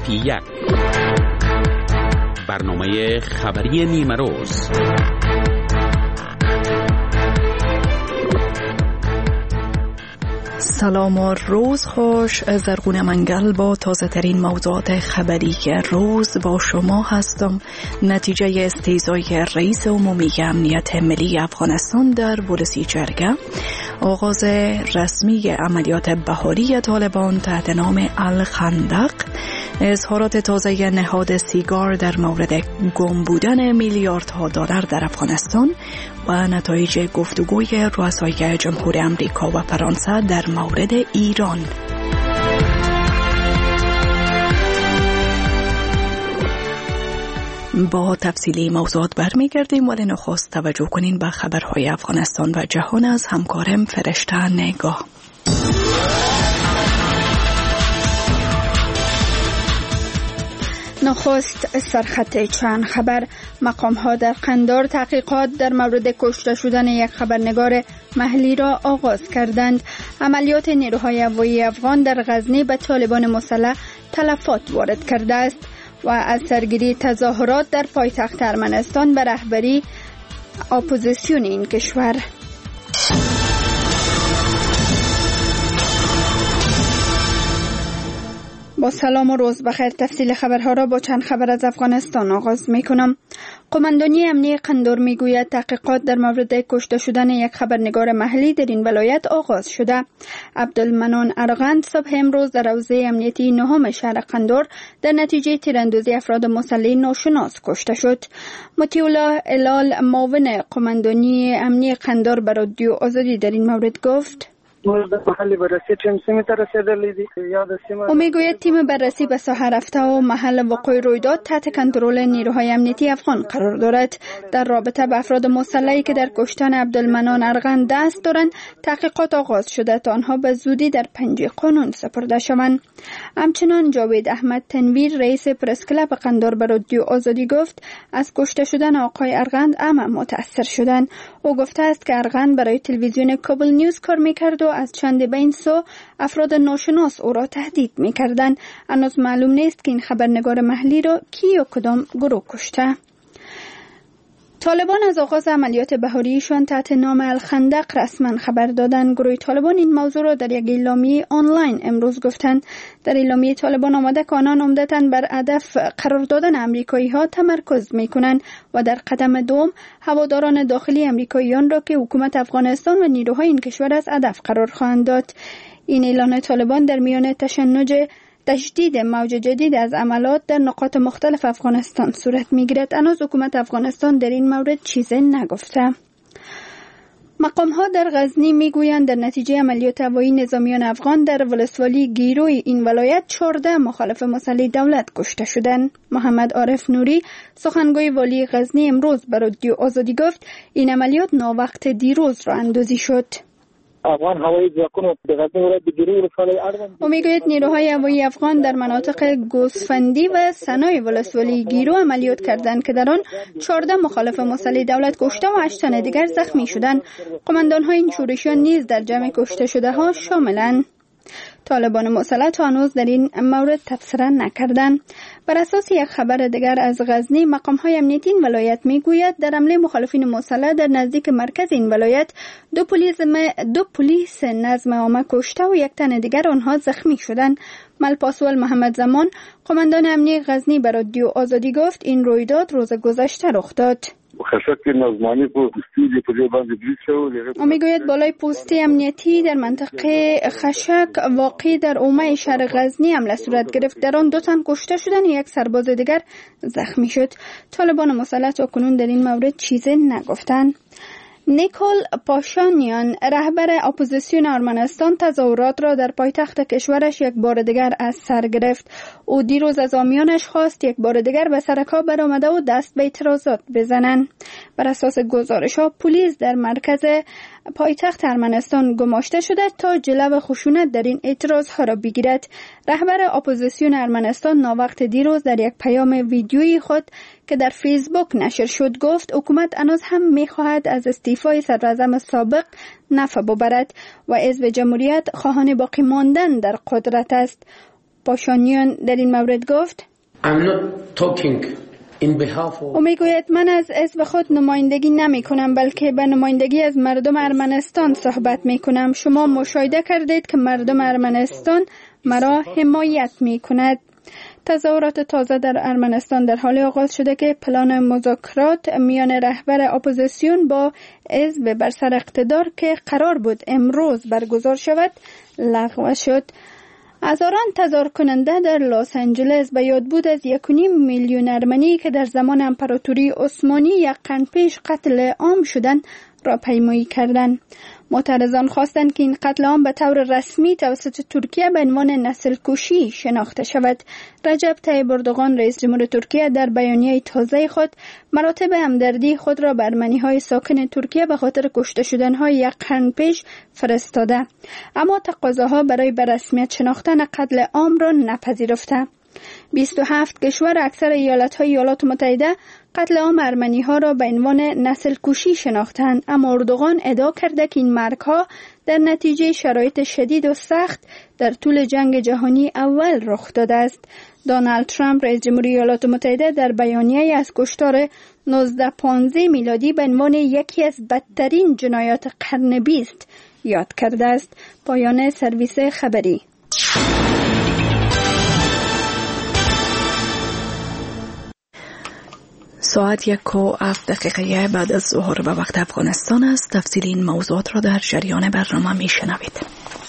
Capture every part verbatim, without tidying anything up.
صفر یک. برنامه خبری نیمه روز. سلام و روز خوش. زرغون منگل با تازه ترین موضوعات خبری روز با شما هستم. نتیجه استیضای رئیس عمومی امنیت ملی افغانستان در بولسی جرگه، آغاز رسمی عملیات بهاری طالبان تحت نام الخندق، اظهارات تازه نهاد سیگار در مورد گم بودن میلیاردها دلار در افغانستان و نتایج گفتگوی رؤسای جمهور امریکا و فرانسه در مورد ایران. با تفصیلی موضوعات برمیگردیم، ولی نخست توجه کنین به خبرهای افغانستان و جهان از همکارم فرشته نگاه. نخست سرخط چند خبر. مقام ها در قندار تحقیقات در مورد کشته شدن یک خبرنگار محلی را آغاز کردند. عملیات نیروهای هوایی افغان در غزنی به طالبان مسلح تلفات وارد کرده است و از سرگیری تظاهرات در پایتخت ارمنستان به رهبری اپوزیسیون این کشور. با سلام و روز بخیر. تفصیل خبرها را با چند خبر از افغانستان آغاز می کنم. قماندانی امنیه قندار می گوید تحقیقات در مورد کشته شدن یک خبرنگار محلی در این ولایت آغاز شده. عبدالمنان ارغند صبح امروز در حوزه امنیتی نهم شهر قندار در نتیجه تیراندازی افراد مسلح ناشناس کشته شد. مطیع الله الال معاون قماندانی امنیه قندار به رادیو آزادی در این مورد گفت: او میگوید تیم بررسی به ساحه رفته و محل وقوع رویداد تحت کنترل نیروهای امنیتی افغان قرار دارد. در رابطه با افراد مسلحی که در کشتن عبدالمنان ارغند دست دارند تحقیقات آغاز شده تا آنها به زودی در پنجه قانون سپرده شوند. همچنان جاوید احمد تنویر رئیس پرس کلاب قندار به رادیو آزادی گفت از کشته شدن آقای ارغند عمه متاثر شدند. او گفته است که ارغند برای تلویزیون کابل نیوز کار میکرد و از چند بین سو افراد ناشناس او را تهدید میکردند. هنوز معلوم نیست که این خبرنگار محلی را کی و کدام گروه کشته. طالبان از آغاز عملیات بهاریشان تحت نام الخندق رسما خبر دادند. گروه طالبان این موضوع را در یک اعلامیه آنلاین امروز گفتند. در اعلامیه طالبان آمده که آنان عمدتاً بر هدف قرار دادن امریکایی ها تمرکز میکنند و در قدم دوم هواداران داخلی امریکاییان را که حکومت افغانستان و نیروهای این کشور از هدف قرار خواهند داد. این اعلان طالبان در میان تشنج تشدید موج جدید از عملات در نقاط مختلف افغانستان صورت میگیرد. هنوز حکومت افغانستان در این مورد چیزی نگفته. مقام ها در غزنی میگویند در نتیجه عملیات هوایی نظامیان افغان در ولسوالی گیروی این ولایت چهارده مخالف مسلح دولت کشته شدند. محمد عارف نوری سخنگوی والی غزنی امروز به رادیو آزادی گفت این عملیات ناوقت دیروز را اندازی شد. افغان هوایی ځواکونو د غزنی ولایت د ګیرو ولسوالۍ اړوند او میگوید نیروهای هوایی افغان در مناطق گوسفندی و سنای ولسوالی گیرو عملیات کردند که در آن چهارده مخالف مسلح دولت کشته و هشت تن دیگر زخمی شدند. قماندان‌های این شورشیان نیز در جمع کشته شده ها شاملند. طالبان مسلح تا هنوز در این مورد تبصره نکردند. بر اساس یک خبر دیگر از غزنی، مقام‌های امنیتی این ولایت میگوید در حمله مخالفین مسلح در نزدیک مرکز این ولایت دو پلیس دو پلیس نظم عامه کشته و یک تن دیگر آنها زخمی شدند. ملپاسول محمد زمان قماندان امنیتی غزنی به رادیو آزادی گفت این رویداد روز گذشته رخ داد. او میگوید بالای پستی امنیتی در منطقه خشک واقع در اومه شهر غزنی حمله صورت گرفت. در آن دو تن کشته شدند و یک سرباز دیگر زخمی شد. طالبان مسلح تاکنون در این مورد چیزی نگفتند. نیکول پاشانیان رهبر اپوزیسیون ارمنستان تظاهرات را در پایتخت کشورش یک بار دیگر از سر گرفت. او دیروز از حامیانش خواست یک بار دیگر به سر کار برآمده و دست به اعتراضات بزنند. بر اساس گزارش‌ها پلیس در مرکز پایتخت ارمنستان گماشته شده تا جلو خشونت در این اعتراضها را بگیرد. رهبر اپوزیسیون ارمنستان ناوقت دیروز در یک پیام ویدیویی خود که در فیسبوک نشر شد گفت حکومت هنوز هم می‌خواهد از استعفای صدراعظم سابق نفع ببرد و حزب جمهوریت خواهان باقی ماندن در قدرت است. پاشانیان در این مورد گفت او میگوید من از حزب خود نمایندگی نمی کنم بلکه به نمایندگی از مردم ارمنستان صحبت می کنم. شما مشاهده کردید که مردم ارمنستان مرا حمایت می کند. تظاهرات تازه در ارمنستان در حال آغاز شده که پلان مذاکرات میان رهبر اپوزیسیون با حزب بر سر اقتدار که قرار بود امروز برگزار شود لغو شد. هزاران تظاهر کننده در لس آنجلس به یاد بود از یک و نیم میلیون ارمنی که در زمان امپراتوری عثمانی یک قرن پیش قتل عام شدند را پیمایی کردند. معترضان خواستند که این قتل عام به طور رسمی توسط ترکیه به عنوان نسل کشی شناخته شود. رجب طیب اردوغان رئیس جمهور ترکیه در بیانیه تازه خود مراتب همدردی خود را به ارمنی‌های ساکن ترکیه به خاطر کشته شدن‌های یک قرن پیش فرستاده، اما تقاضاها برای به رسمیت شناختن قتل عام را نپذیرفته. بیست و هفت کشور اکثر ایالت‌های ایالات متحده قتل عام ارمنی‌ها را به عنوان نسل کشی شناختند، اما اردوغان ادعا کرده که این مرگ‌ها در نتیجه شرایط شدید و سخت در طول جنگ جهانی اول رخ داده است. دونالد ترامپ رئیس جمهوری ایالات متحده در بیانیه‌ای از کشتار نوزده پانزده میلادی به عنوان یکی از بدترین جنایات قرن بیست یاد کرده است. پایان سرویس خبری. ساعت یک و هفت دقیقه بعد از ظهر به وقت افغانستان است. تفصیل این موضوعات را در جریان برنامه می شنوید.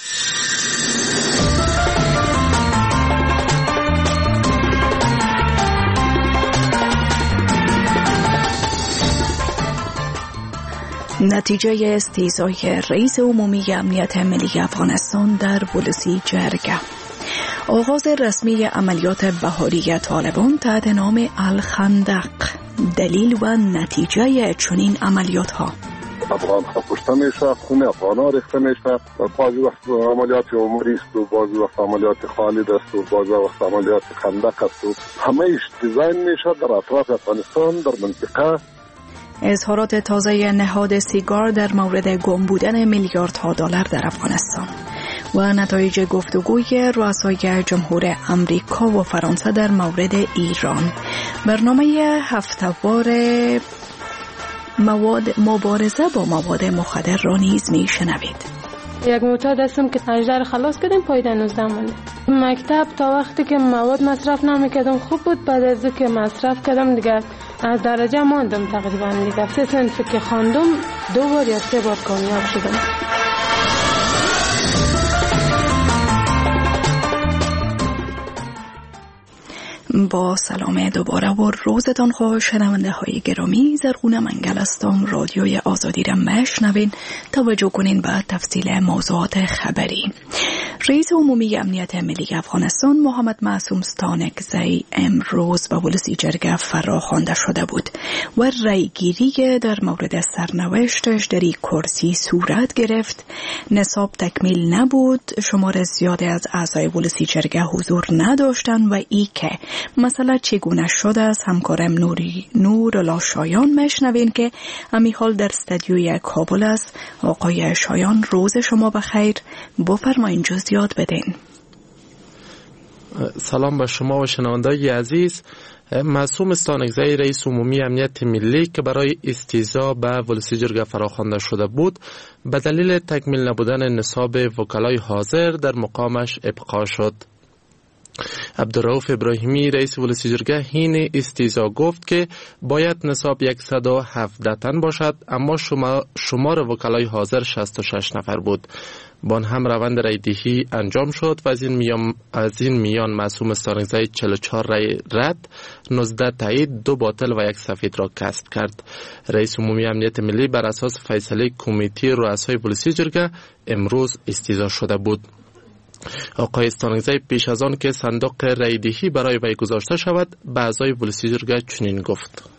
نتیجه استیضای رئیس عمومی امنیت ملی افغانستان در بولسی جرگه. آغاز رسمی عملیات بهاری طالبان تحت نام الخندق. دلیل و نتیجه چنین عملیات ها: افغان ها کشته میشه، خون افغان ها ریخته میشه، بعضی وقت عملیات عمری است و بعضی وقت عملیات خالد است و بعضی وقت عملیات خندق است و همه ایش دیزاین میشه در اطراف افغانستان در منطقه. اظهارات تازه نهاد سیگار در مورد گم بودن میلیاردها دلار در افغانستان و نتایج گفتگوی رؤسای جمهور امریکا و فرانسه در مورد ایران. برنامه هفته‌وار مواد مبارزه با مواد مخدر را نیز می شنوید. یک معتاد هستم که هجده خلاص کردیم، پایده نوزده مونده. مکتب تا وقتی که مواد مصرف نمیکردم خوب بود، بعد از که مصرف کردم دیگه از درجه ماندم تقریبا دیگه. سه صنف که خواندم دو بار یا سه بار کامیاب شدم. با سلام دوباره و روزتان خوش شنونده های گرامی. زرغون منگل هستم. رادیوی آزادی را مشنوین. توجه کنین به تفصیل موضوعات خبری. رئیس عمومی امنیت ملی افغانستان محمد معصوم ستانکزی امروز به بولسی جرگه فراخوانده شده بود و رأیگیری در مورد سرنوشتش در این کرسی صورت گرفت. نصاب تکمیل نبود، شمار زیادی از اعضای بولسی جرگه حضور نداشتند و ای که مسئله چگونه شده است همکارم نوری نورالله شایان مشنوین که همی حال در استودیوی کابل است. آقای شایان روز شما بخیر، بفرمایید جزئیات بدین. سلام به شما و شنوندگان عزیز. معصوم ستانکزی رئیس عمومی امنیت ملی که برای استیضاح به بولسی جرگه فراخوانده شده بود به دلیل تکمیل نبودن نصاب وکلای حاضر در مقامش ابقا شد. عبدالرؤوف ابراهیمی رئیس بولسی جرگه حین استیضاح گفت که باید نصاب صد و هفده تن باشد، اما شما شمار وکلای حاضر شصت و شش نفر بود. با هم روند رایدهی انجام شد و از این میان از این میان معصوم ستانکزی چهل و چهار رای رد، نوزده تایید، دو باطل و یک سفید را کسب کرد. رئیس عمومی امنیت ملی بر اساس فیصله کمیته رؤسای بولسی جرگه امروز استیضاح شده بود. آقای ستانکزی پیش از آن که صندوق رایدهی برای وی گذاشته شود به اعضای بولسی جرگه چنین گفت: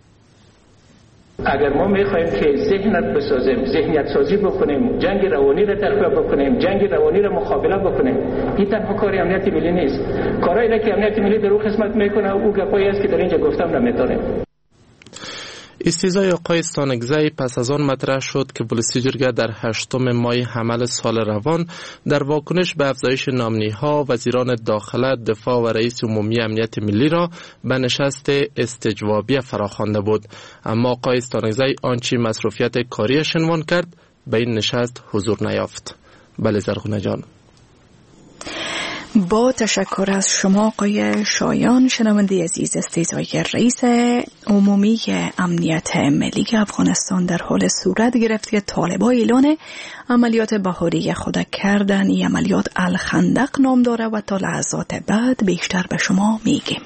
اگر ما میخوایم که ذهنت بسازیم، ذهنیت سازی بکنیم، جنگ روانی را تقویت بکنیم، جنگ روانی را مقابله بکنیم، این تنها کار امنیت ملی نیست. کارهایی را که امنیت ملی در او خدمت میکنه او گپایی است که در اینجا گفتم نمیتونه. استیضای آقای استانکزی پس از آن مطرح شد که ولسی جرگه در هشتم ماه حمل سال روان در واکنش به افزایش نامنی‌ها وزیران داخله، دفاع و رئیس عمومی امنیت ملی را به نشست استجوابی فراخوانده بود. اما آقای استانکزی آنچه مصروفیت کاریش عنوان کرد به این نشست حضور نیافت. بله زرغونه جان. با تشکر از شما آقای شایان. شنونده عزیز، استیضای رئیس عمومی امنیت ملی افغانستان در حال صورت گرفت که طالبان اعلان عملیات بهاری خود کردن. این عملیات الخندق نام داره و تا لحظات بعد بیشتر به شما میگیم.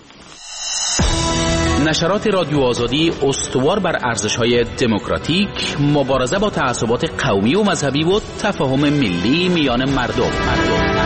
نشرات رادیو آزادی استوار بر ارزش‌های دموکراتیک، مبارزه با تعصبات قومی و مذهبی و تفاهم ملی میان مردم. مردم.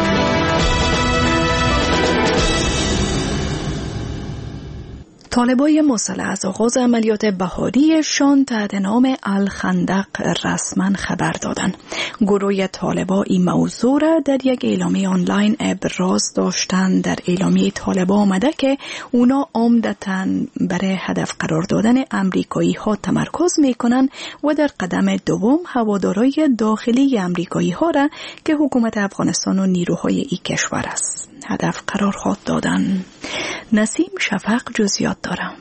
طالبای مسلح از آغاز عملیات بهاریشان تحت نام الخندق رسما خبر دادند. گروه طالبا این موضوع را در یک اعلامیه آنلاین ابراز داشتند. در اعلامیه طالبا آمده که اونا عمدتاً برای هدف قرار دادن امریکایی ها تمرکز میکنن و در قدم دوم هوادارای داخلی امریکایی ها را که حکومت افغانستان و نیروهای این کشور است هدف قرار خواهد دادن. نسیم شفق جزئیات دارم.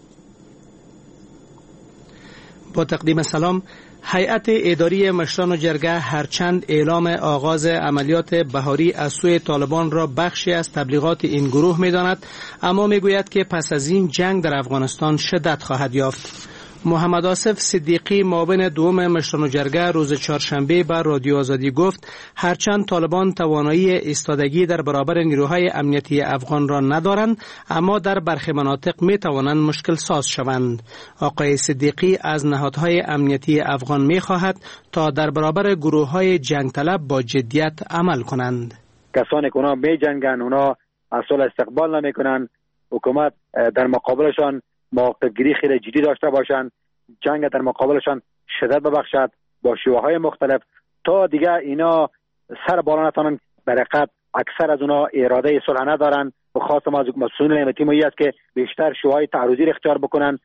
با تقدیم سلام. هیئت اداری مشران و جرگه هرچند اعلام آغاز عملیات بهاری از سوی طالبان را بخشی از تبلیغات این گروه می‌داند، اما می‌گوید که پس از این جنگ در افغانستان شدت خواهد یافت. محمد آصف صدیقی معاون دوم مشران و جرگه روز چهارشنبه بر رادیو آزادی گفت هرچند طالبان توانایی ایستادگی در برابر نیروهای امنیتی افغان را ندارند، اما در برخی مناطق می توانند مشکل ساز شوند. آقای صدیقی از نهادهای امنیتی افغان می خواهد تا در برابر گروه های جنگ طلب با جدیت عمل کنند. کسانی که اونا می جنگن، اونا اصلا استقبال نمی کنن، حکومت در مقابلشان موقع گیری خیلی جدی داشته باشند، جنگ در مقابلشان شدت ببخشد با شیوه‌های مختلف تا دیگه اینا سر بالا نتونن. برقت اکثر از اونا اراده صلح ندارن و خواستم از مسئولین امنیتی ملی است که بیشتر شیوه‌های تعرضی اختیار بکنن.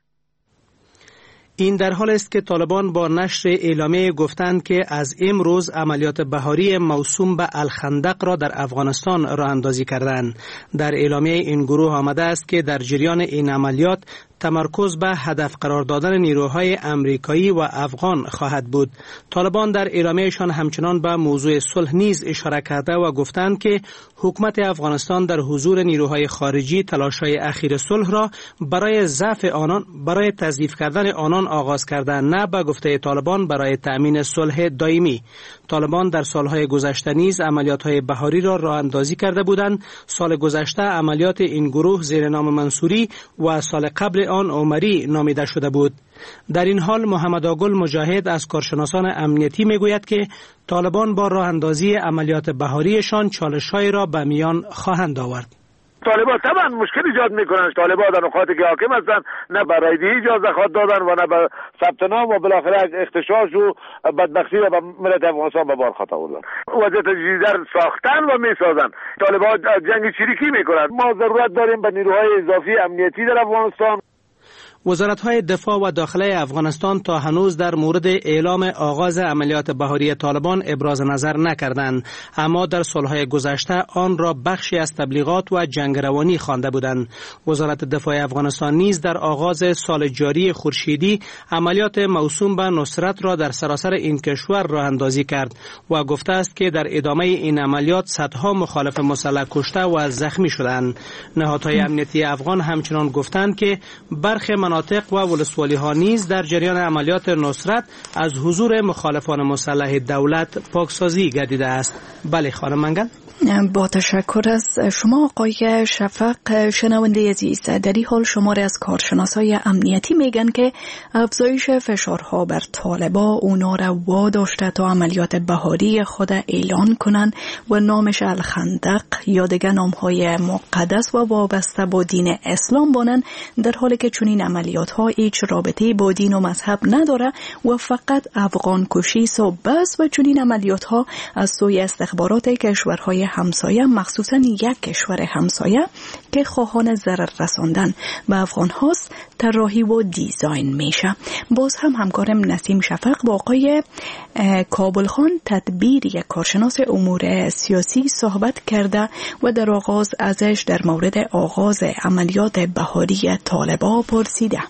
این در حال است که طالبان با نشر اعلامیه گفتند که از امروز عملیات بهاری موسوم به الخندق را در افغانستان راه اندازی کردند. در اعلامیه این گروه آمده است که در جریان این عملیات تمرکز به هدف قرار دادن نیروهای امریکایی و افغان خواهد بود. طالبان در اعلامیه‌شان همچنان به موضوع صلح نیز اشاره کرده و گفتند که حکومت افغانستان در حضور نیروهای خارجی تلاش‌های اخیر صلح را برای ضعف آنان برای تضعیف کردن آنان آغاز کرده، نه به گفته طالبان برای تأمین صلح دائمی. طالبان در سالهای گذشته نیز عملیات‌های بهاری را راه اندازی کرده بودند. سال گذشته عملیات این گروه زیر نام منصوری و سال قبل آن عمری نامیده شده بود. در این حال محمد آگل مجاهد از کارشناسان امنیتی میگوید که طالبان با راه اندازی عملیات بهاریشان چالش‌های را به میان خواهند آورد. طالبان طبعا مشکل ایجاد میکنن. طالبان در نقاطی که حاکم هستن نه برای دی اجازه خود دادن و نه به ثبت نام و بالاخره اختشاش و بدبختی و به ملت افغانستان به بار خطا آوردن. وضعیت جدیدتر ساختن و میسازن. طالبان جنگ چریکی میکنن. ما ضرورت داریم به نیروهای اضافی امنیتی در افغانستان. وزارت‌های دفاع و داخله افغانستان تا هنوز در مورد اعلام آغاز عملیات بهاری طالبان ابراز نظر نکردند، اما در سالهای گذشته آن را بخشی از تبلیغات و جنگروانی خوانده بودند. وزارت دفاع افغانستان نیز در آغاز سال جاری خورشیدی عملیات موسوم به نصرت را در سراسر این کشور راه اندازی کرد و گفته است که در ادامه این عملیات صدها مخالف مسلح کشته و زخمی شدند. نهادهای امنیتی افغان همچنان گفتند که برخی مناطق و ولسوالی‌ها نیز در جریان عملیات نصرت از حضور مخالفان مسلح دولت پاکسازی گردیده است. بله خانم منگل. با تشکر از شما آقای شفق. شنونده عزیز، در این حال شماره از کارشناسای امنیتی میگن که افزایش فشارها بر طالبا اونا را واداشته تا عملیات بهاری خود اعلان کنن و نامش الخندق یا دیگر نامهای مقدس و وابسته با دین اسلام بانن، در حالی که چنین عملیات ها هیچ رابطه با دین و مذهب نداره و فقط افغان کشی صحبت است و چنین عملیات ها از سوی استخبارات کشورهای همسایه، مخصوصا یک کشور همسایه که خواهان ضرر رساندن به افغان هاست طراحی و دیزاین میشه. باز هم همکارم نسیم شفق با آقای کابل خان تدبیر یک کارشناس امور سیاسی صحبت کرده و در آغاز ازش در مورد آغاز عملیات بهاری طالبان پرسیده.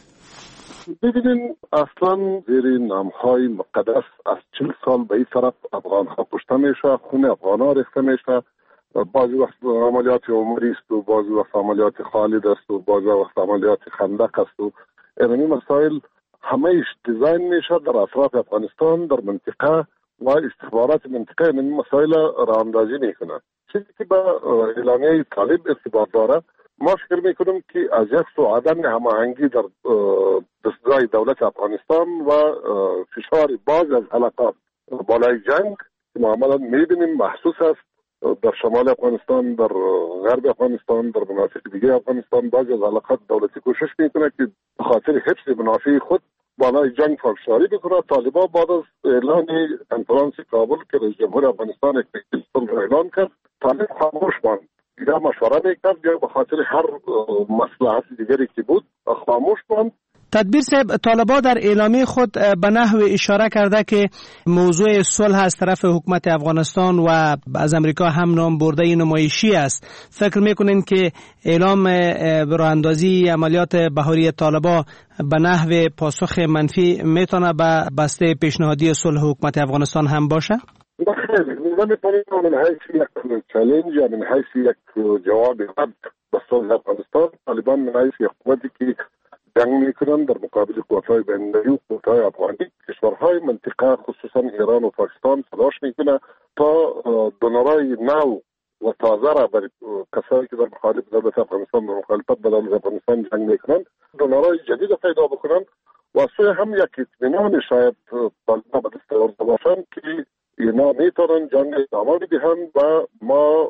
ببینین اصلا زیر نامهای مقدس از چل سال به این طرف افغان ها کشته میشه، خون افغان ها ریخته میشه. بعضی وقت عملیات عمری است و بعضی وقت عملیات خالد است و بعضی وقت عملیات خندق است و این مسائل همهش دیزاین میشه در اطراف افغانستان، در منطقه و استخبارات منطقه این مسائل را اندازی میکنند. چیزی که به اعلامیه طالب ارتباط داره، ما فکر میکنم که از یک سو عدم هماهنگی در دستگاه دولت افغانستان و فشار بعض از حلقات بالای جنگ که معاملا میبینیم محسوس است در شمال افغانستان، در غرب افغانستان، در مناطق دیگه افغانستان. بعضی از حلقات دولتی کوشش میکنه که به خاطر حفظ منافع خود بالای جنگ فشاری بکنه. طالبان بعد از اعلان کنفرانس کابل که رئیس جمهور افغانستان یک صلح اعلان کرد، طالب خاموش ماند، یا مشوره میکرد یا به خاطر هر مصلحت دیگری که بود خاموش ماند. تدبیر صاحب، طالبان در اعلامیه خود به نحو اشاره کرده که موضوع صلح از طرف حکومت افغانستان و از امریکا هم نام برده نمایشی است. فکر میکنین که اعلام راه اندازی عملیات بهاری طالبان به نحو پاسخ منفی میتونه به بسته پیشنهادی صلح حکومت افغانستان هم باشه؟ بخیر، من می‌پرسم من حیث یک چالش یا من حیث یک جواب رد به صلح افغانستان، طالبان من حیث یک قوتی که جنگ میکنن در مقابل قوت‌های بین‌المللی و قوت‌های افغانی، کشورهای منطقه خصوصا ایران و پاکستان تلاش میکنه تا دونرای نو و تازه را برای کسایی که در مخالف دولت افغانستان و مخالفت به دولت افغانستان جنگ میکنن دونرای جدید پیدا بکنن و سوی هم یک اطمینان شاید طالبان به دست آورده باشند که اینا میتونن جنگ ادامه بدهند و ما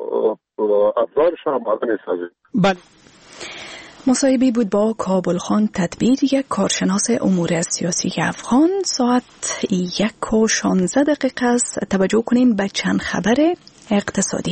ابزارش هم آماده میسازیم. بله. مصاحبه بود با کابل خان تدبیر، یک کارشناس امور سیاسی افغان. ساعت یک و شانزده دقیقه است. توجه کنیم به چند خبر اقتصادی.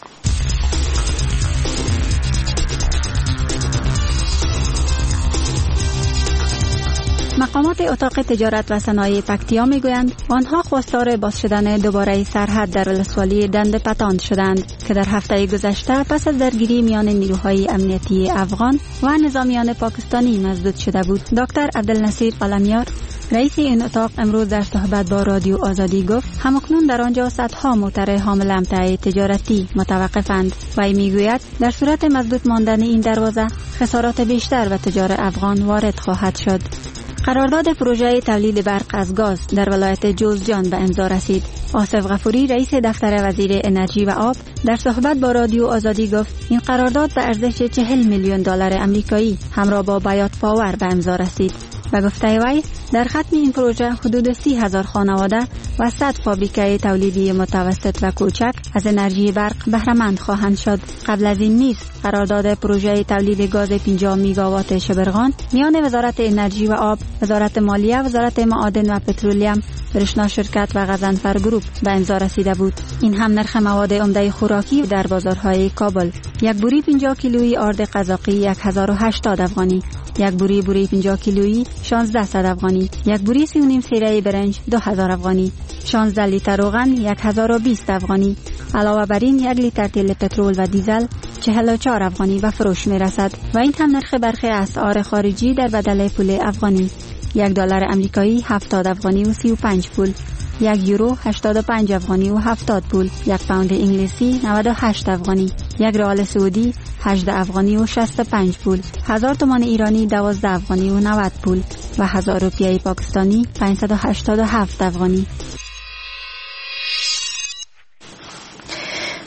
مقامات اتاق تجارت و صنایع پکتیا میگویند آنها خواستار باز شدن دوباره سرحد در ولسوالی دند پتاند شدند که در هفته گذشته پس از درگیری میان نیروهای امنیتی افغان و نظامیان پاکستانی مزدود شده بود. دکتر عبدالنصیر قلمیار رئیس این اتاق امروز در صحبت با رادیو آزادی گفت همکنون در آنجا صدها موتر حامل امتعه تجارتی متوقفند و ای میگوید در صورت مزدود ماندن این دروازه خسارات بیشتر و تجار افغان وارد خواهد شد. قرارداد پروژه تولید برق از گاز در ولایت جوزجان به امضا رسید. آصف غفوری رئیس دفتر وزیر انرژی و آب در صحبت با رادیو آزادی گفت این قرارداد به ارزش چهل میلیون دلار امریکایی همراه با بایات پاور به امضا رسید و گفته وی در ختم این پروژه حدود سی هزار خانواده و صد فابریکه تولیدی متوسط و کوچک از انرژی برق بهره‌مند خواهند شد. قبل از این نیز قرارداد پروژه تولید گاز پنجاه میگاوات شبرغان میان وزارت انرژی و آب، وزارت مالیه، وزارت معادن و پترولیم، برشنا شرکت و غضنفر گروپ به امضا رسیده بود. این هم نرخ مواد عمده خوراکی در بازارهای کابل: یک بوری پنجاه کیلویی آرد قزاقی یک هزار و هشتاد افغانی، یک بوری بوری پنجاه کیلویی شانزده افغانی، یک بوری سی و نیم سیره برنج دو هزار افغانی، شانزده لیتر روغن یک هزار و بیست افغانی. علاوه بر این یک لیتر تیل پترول و دیزل چهل و چهار افغانی و فروش می رسد و این هم نرخ برخی اسعار خارجی در بدل پول افغانی: یک دلار امریکایی هفتاد افغانی و سی و پنج پول، یک یورو هشتاد و پنج افغانی و هفتاد پول، یک پوند انگلیسی نود و هشت افغانی، یک ریال سعودی هجده افغانی و شصت و پنج پول، هزار تومان ایرانی دوازده افغانی و نود پول و هزار روپیه پاکستانی پانصد و هشتاد و هفت افغانی. باز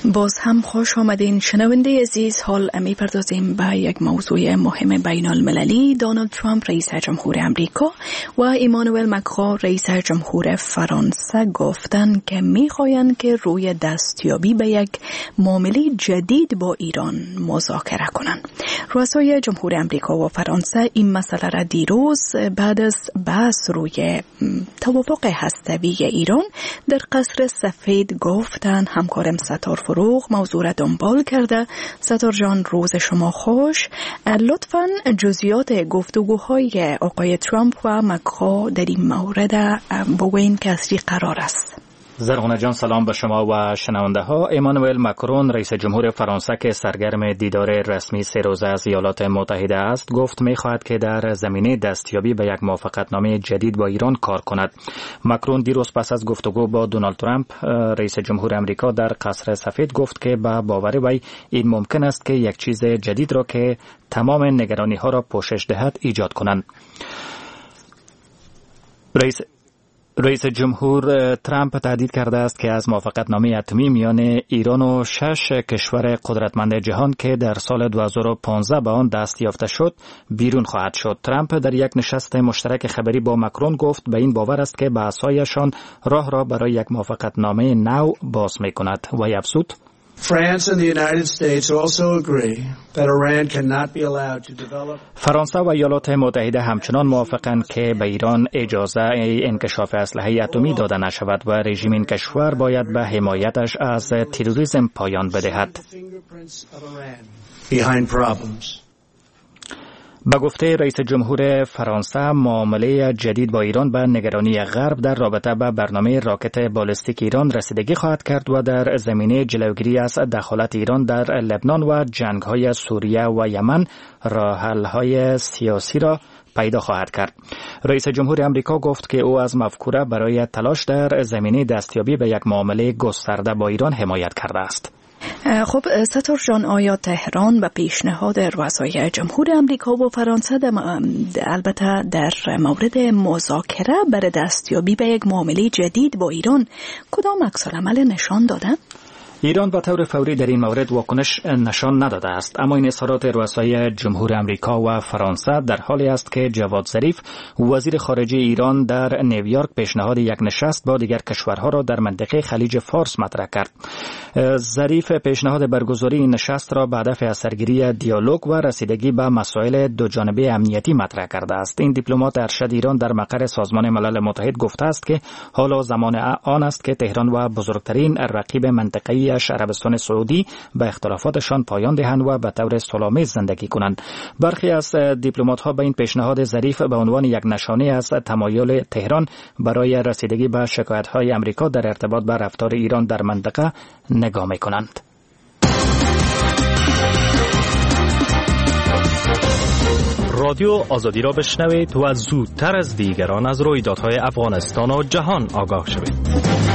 هم خوش آمدین شنونده عزیز. حال می پردازیم به یک موضوع مهم بین المللی. دونالد ترامپ رئیس جمهور امریکا و ایمانوئل مکرون رئیس جمهور فرانسه گفتند که می‌خواهند که روی دستیابی به یک معامله جدید با ایران مذاکره کنند. رؤسای جمهور امریکا و فرانسه این مسئله را دیروز بعد از بحث روی توافق هسته‌ای ایران در قصر سفید گفتند. همکارم ستار فروغ موضوع را دنبال کرده. ستار جان، روز شما خوش. لطفاً جزئیات گفتگوهای آقای ترامپ و مکرون در این مورد بگوین که از چی قرار است. زرغونه جان، سلام به شما و شنونده ها. ایمانوئل مکرون رئیس جمهور فرانسه که سرگرم دیدار رسمی سه روزه از ایالات متحده است، گفت می خواهد که در زمینه دستیابی به یک موافقتنامه جدید با ایران کار کند. مکرون دیروز پس از گفتگو با دونالد ترامپ رئیس جمهور امریکا در قصر سفید گفت که به باور وی این ممکن است که یک چیز جدید را که تمام نگرانی ها را پوشش دهد ایجاد کنند. رئیس رئیس جمهور ترامپ تهدید کرده است که از موافقتنامه اتمی میان ایران و شش کشور قدرتمند جهان که در سال دو هزار و پانزده به آن دست یافته شد بیرون خواهد شد. ترامپ در یک نشست مشترک خبری با مکرون گفت به این باور است که بحث‌هایشان راه را برای یک موافقتنامه نو باز می‌کند و افزود France and the United States also agree that Iran cannot be allowed to develop. فرانسه و ایالات متحده همچنان موافقند که به ایران اجازه انکشاف اسلحه اتمی داده نشود و رژیم این کشور باید به حمایتش از تروریسم پایان بدهد. Behind problems. به گفته رئیس جمهور فرانسه، معامله جدید با ایران به نگرانی غرب در رابطه با برنامه راکت بالستیک ایران رسیدگی خواهد کرد و در زمینه جلوگیری از دخالت ایران در لبنان و جنگ‌های سوریه و یمن راه حل‌های سیاسی را پیدا خواهد کرد. رئیس جمهور امریکا گفت که او از مفکوره برای تلاش در زمینه دستیابی به یک معامله گسترده با ایران حمایت کرده است. خب ستار جان، آیا تهران به پیشنهاد رؤسای جمهور امریکا و فرانسه البته در مورد مذاکره برای دستیابی به یک معامله جدید با ایران کدام عکس‌العمل نشان دادن؟ ایران به طور فوری در این مورد واکنش نشان نداده است، اما این اظهارات رؤسای جمهور امریکا و فرانسه در حالی است که جواد ظریف وزیر خارجه ایران در نیویورک پیشنهاد یک نشست با دیگر کشورها را در منطقه خلیج فارس مطرح کرد. ظریف پیشنهاد برگزاری این نشست را به هدف اثرگیری دیالوگ و رسیدگی به مسائل دوجانبه امنیتی مطرح کرده است. این دیپلمات ارشد ایران در مقر سازمان ملل متحد گفته است که حالا زمان آن است که تهران و بزرگترین رقیب منطقه‌ای عربستان سعودی به اختلافاتشان پایان دهند و به طور صلح‌آمیز زندگی کنند. برخی از دیپلمات‌ها به این پیشنهاد ظریف به عنوان یک نشانه از تمایل تهران برای رسیدگی به شکایت‌های امریکا در ارتباط با رفتار ایران در منطقه نگاه می‌کنند. رادیو آزادی را بشنوید و زودتر از دیگران از رویدادهای افغانستان و جهان آگاه شوید.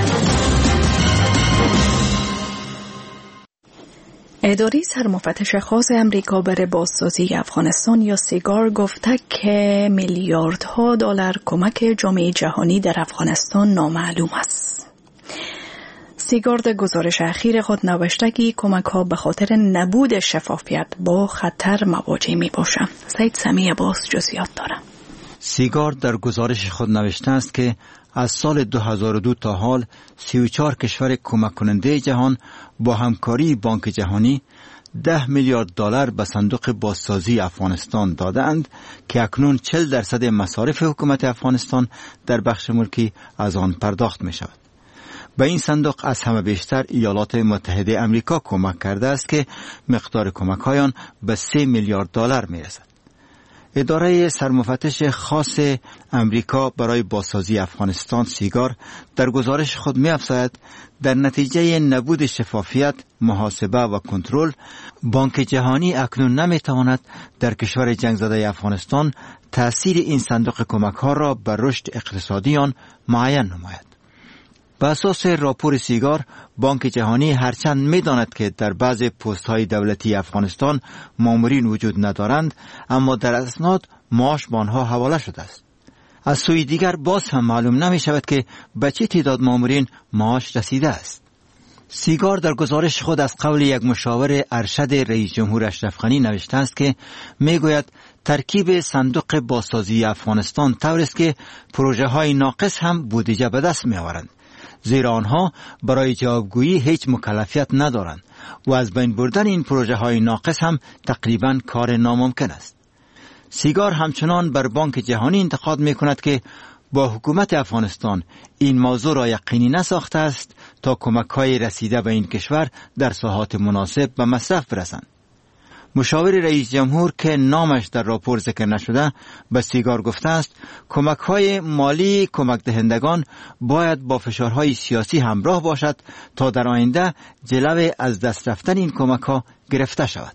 اداره سرمفتش خاص امریکا برای بازسازی افغانستان یا سیگار گفته که میلیاردها دلار کمک جامعه جهانی در افغانستان نامعلوم است. سیگار در گزارش اخیر خود نوشته که کمک ها به خاطر نبود شفافیت با خطر مواجه می باشند. سید سمی عباس جزئیات داره. سیگار در گزارش خود نوشته است که از سال دو هزار و دو تا حال سی و چهار کشور کمک کننده جهان با همکاری بانک جهانی ده میلیارد دلار به صندوق بازسازی افغانستان دادند که اکنون چهل درصد مصارف حکومت افغانستان در بخش ملکی از آن پرداخت می شود. به این صندوق از همه بیشتر ایالات متحده امریکا کمک کرده است که مقدار کمک هایان به سه میلیارد دلار می رسد. اداره سرمفتش خاص امریکا برای بازسازی افغانستان سیگار در گزارش خود می افزاید در نتیجه نبود شفافیت، محاسبه و کنترل، بانک جهانی اکنون نمی تواند در کشور جنگ زده افغانستان تأثیر این صندوق کمک ها را بر رشد اقتصادی آن معین نماید. به اساس راپور سیگار، بانک جهانی هرچند می داند که در بعض پست های دولتی افغانستان مامورین وجود ندارند، اما در اسناد معاش به آنها حواله شده است. از سوی دیگر باز هم معلوم نمی شود که به چه تعداد مامورین معاش رسیده است. سیگار در گزارش خود از قول یک مشاور ارشد رئیس جمهور اشرف غنی نوشته است که میگوید ترکیب صندوق بازسازی افغانستان طور است که پروژه های ناقص هم بودجه به دست می آورند، زیرا آنها برای جوابگویی هیچ مکلفیت ندارند و از بین بردن این پروژه های ناقص هم تقریبا کار ناممکن است. سیگار همچنان بر بانک جهانی انتقاد می کند که با حکومت افغانستان این موضوع را یقینی نساخته است تا کمک‌های رسیده به این کشور در ساحات مناسب به مصرف برسند. مشاور رئیس جمهور که نامش در راپور ذکر نشده به سیگار گفته است کمک‌های مالی کمک دهندگان باید با فشارهای سیاسی همراه باشد تا در آینده جلوی از دست رفتن این کمک‌ها گرفته شود.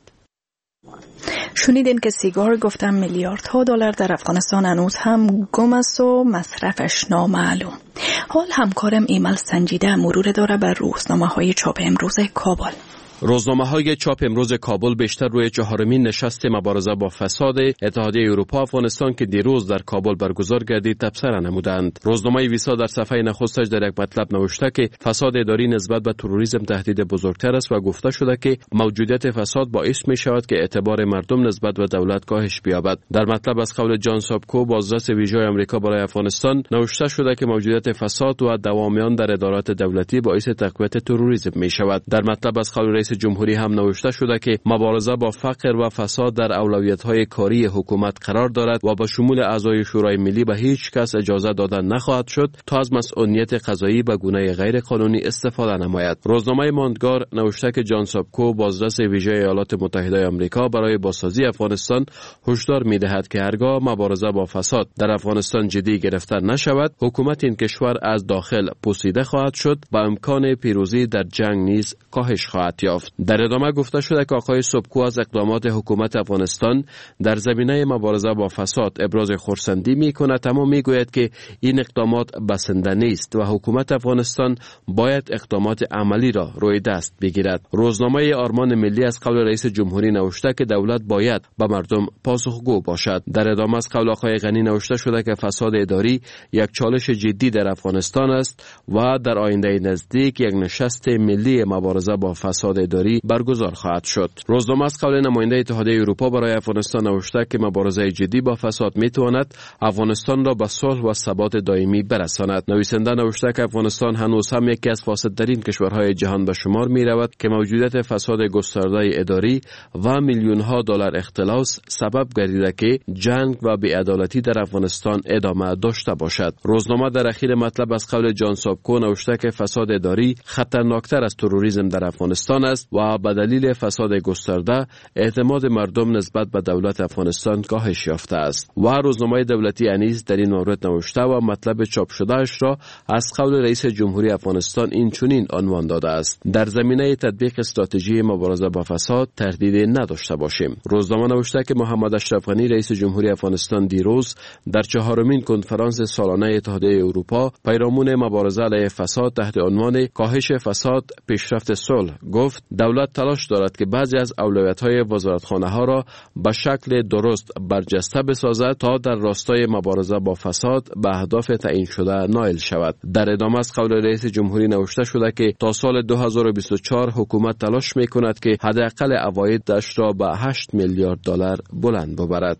شنیدین که سیگار گفتم میلیاردها دلار در افغانستان هنوز هم گم است و مصرفش نامعلوم. حال همکارم ایمل سنجیده مرور داره بر روزنامه‌های چاپ امروز کابل. روزنامه‌های چاپ امروز کابل بیشتر روی چهارمین نشست مبارزه با فساد اتحادیه اروپا افغانستان که دیروز در کابل برگزار گردید تبصره نمودند. روزنامه ویسا در صفحه نخستش در یک مطلب نوشته که فساد اداری نسبت به تروریسم تهدید بزرگتر است و گفته شده که موجودیت فساد باعث می شود که اعتبار مردم نسبت به دولت کاهش بیابد. در مطلب از قول جان سابکو بازرس ویژه آمریکا برای افغانستان نوشته شده که موجودیت فساد و دوامیان در ادارات دولتی باعث تقویت تروریسم می شود. در مطلب از قول رئیس جمهوری هم نوشته شده که مبارزه با فقر و فساد در اولویت‌های کاری حکومت قرار دارد و با شمول اعضای شورای ملی به هیچ کس اجازه دادن نخواهد شد تا از مسئولیت قضایی به گونه غیر قانونی استفاده نماید. روزنامه ماندگار نوشته که جان سابکو بازرس ویژه ایالات متحده آمریکا برای بازسازی افغانستان هشدار می‌دهد که هرگاه مبارزه با فساد در افغانستان جدی گرفته نشود حکومت این کشور از داخل پوسیده خواهد شد و امکان پیروزی در جنگ نیز کاهش خواهد یافت. در ادامه گفته شده که آقای سابکو از اقدامات حکومت افغانستان در زمینه مبارزه با فساد ابراز خرسندی می کند، اما می گوید که این اقدامات بسنده نیست و حکومت افغانستان باید اقدامات عملی را روی دست بگیرد. روزنامه آرمان ملی از قول رئیس جمهوری نوشته که دولت باید به مردم پاسخگو باشد. در ادامه از قول آقای غنی نوشته شده که فساد اداری یک چالش جدی در افغانستان است و در آینده نزدیک یک نشست ملی مبارزه با فساد اداری برگزار خواهد شد. روزنامه از قول نماینده اتحادیه اروپا برای افغانستان نوشته که مبارزه جدی با فساد میتواند افغانستان را به صلح و ثبات دائمی برساند. نویسنده نوشته که افغانستان هنوز هم یکی از فاسدترین کشورهای جهان به شمار می رود که موجودیت فساد گسترده اداری و میلیون ها دلار اختلاس سبب گردیده که جنگ و بی‌عدالتی در افغانستان ادامه داشته باشد. روزنامه در اخیر مطلب از قول جان سابکو نوشته که فساد اداری خطرناکتر از تروریسم در افغانستان است و به دلیل فساد گسترده اعتماد مردم نسبت به دولت افغانستان کاهش یافته است. و روزنامه دولتی انیس در این مورد نوشته و مطلب چاپ شده اش را از قول رئیس جمهوری افغانستان این چنین عنوان داده است: در زمینه تطبیق استراتژی مبارزه با فساد تردیدی نداشته باشیم. روزنامه نوشته که محمد اشرف غنی رئیس جمهوری افغانستان دیروز در چهارمین کنفرانس سالانه اتحادیه اروپا پیرامون مبارزه علیه فساد تحت عنوان کاهش فساد پیشرفت صلح گفت دولت تلاش دارد که بعضی از اولویت‌های وزارتخانه‌ها را به شکل درست برجسته بسازد تا در راستای مبارزه با فساد به اهداف تعیین شده نائل شود. در ادامه از قول رئیس جمهوری نوشته شده که تا سال دو هزار و بیست و چهار حکومت تلاش می‌کند که حداقل عوایدش را به هشت میلیارد دلار بلند ببرد.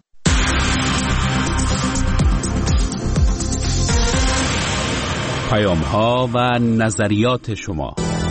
پیام‌ها و نظریات شما.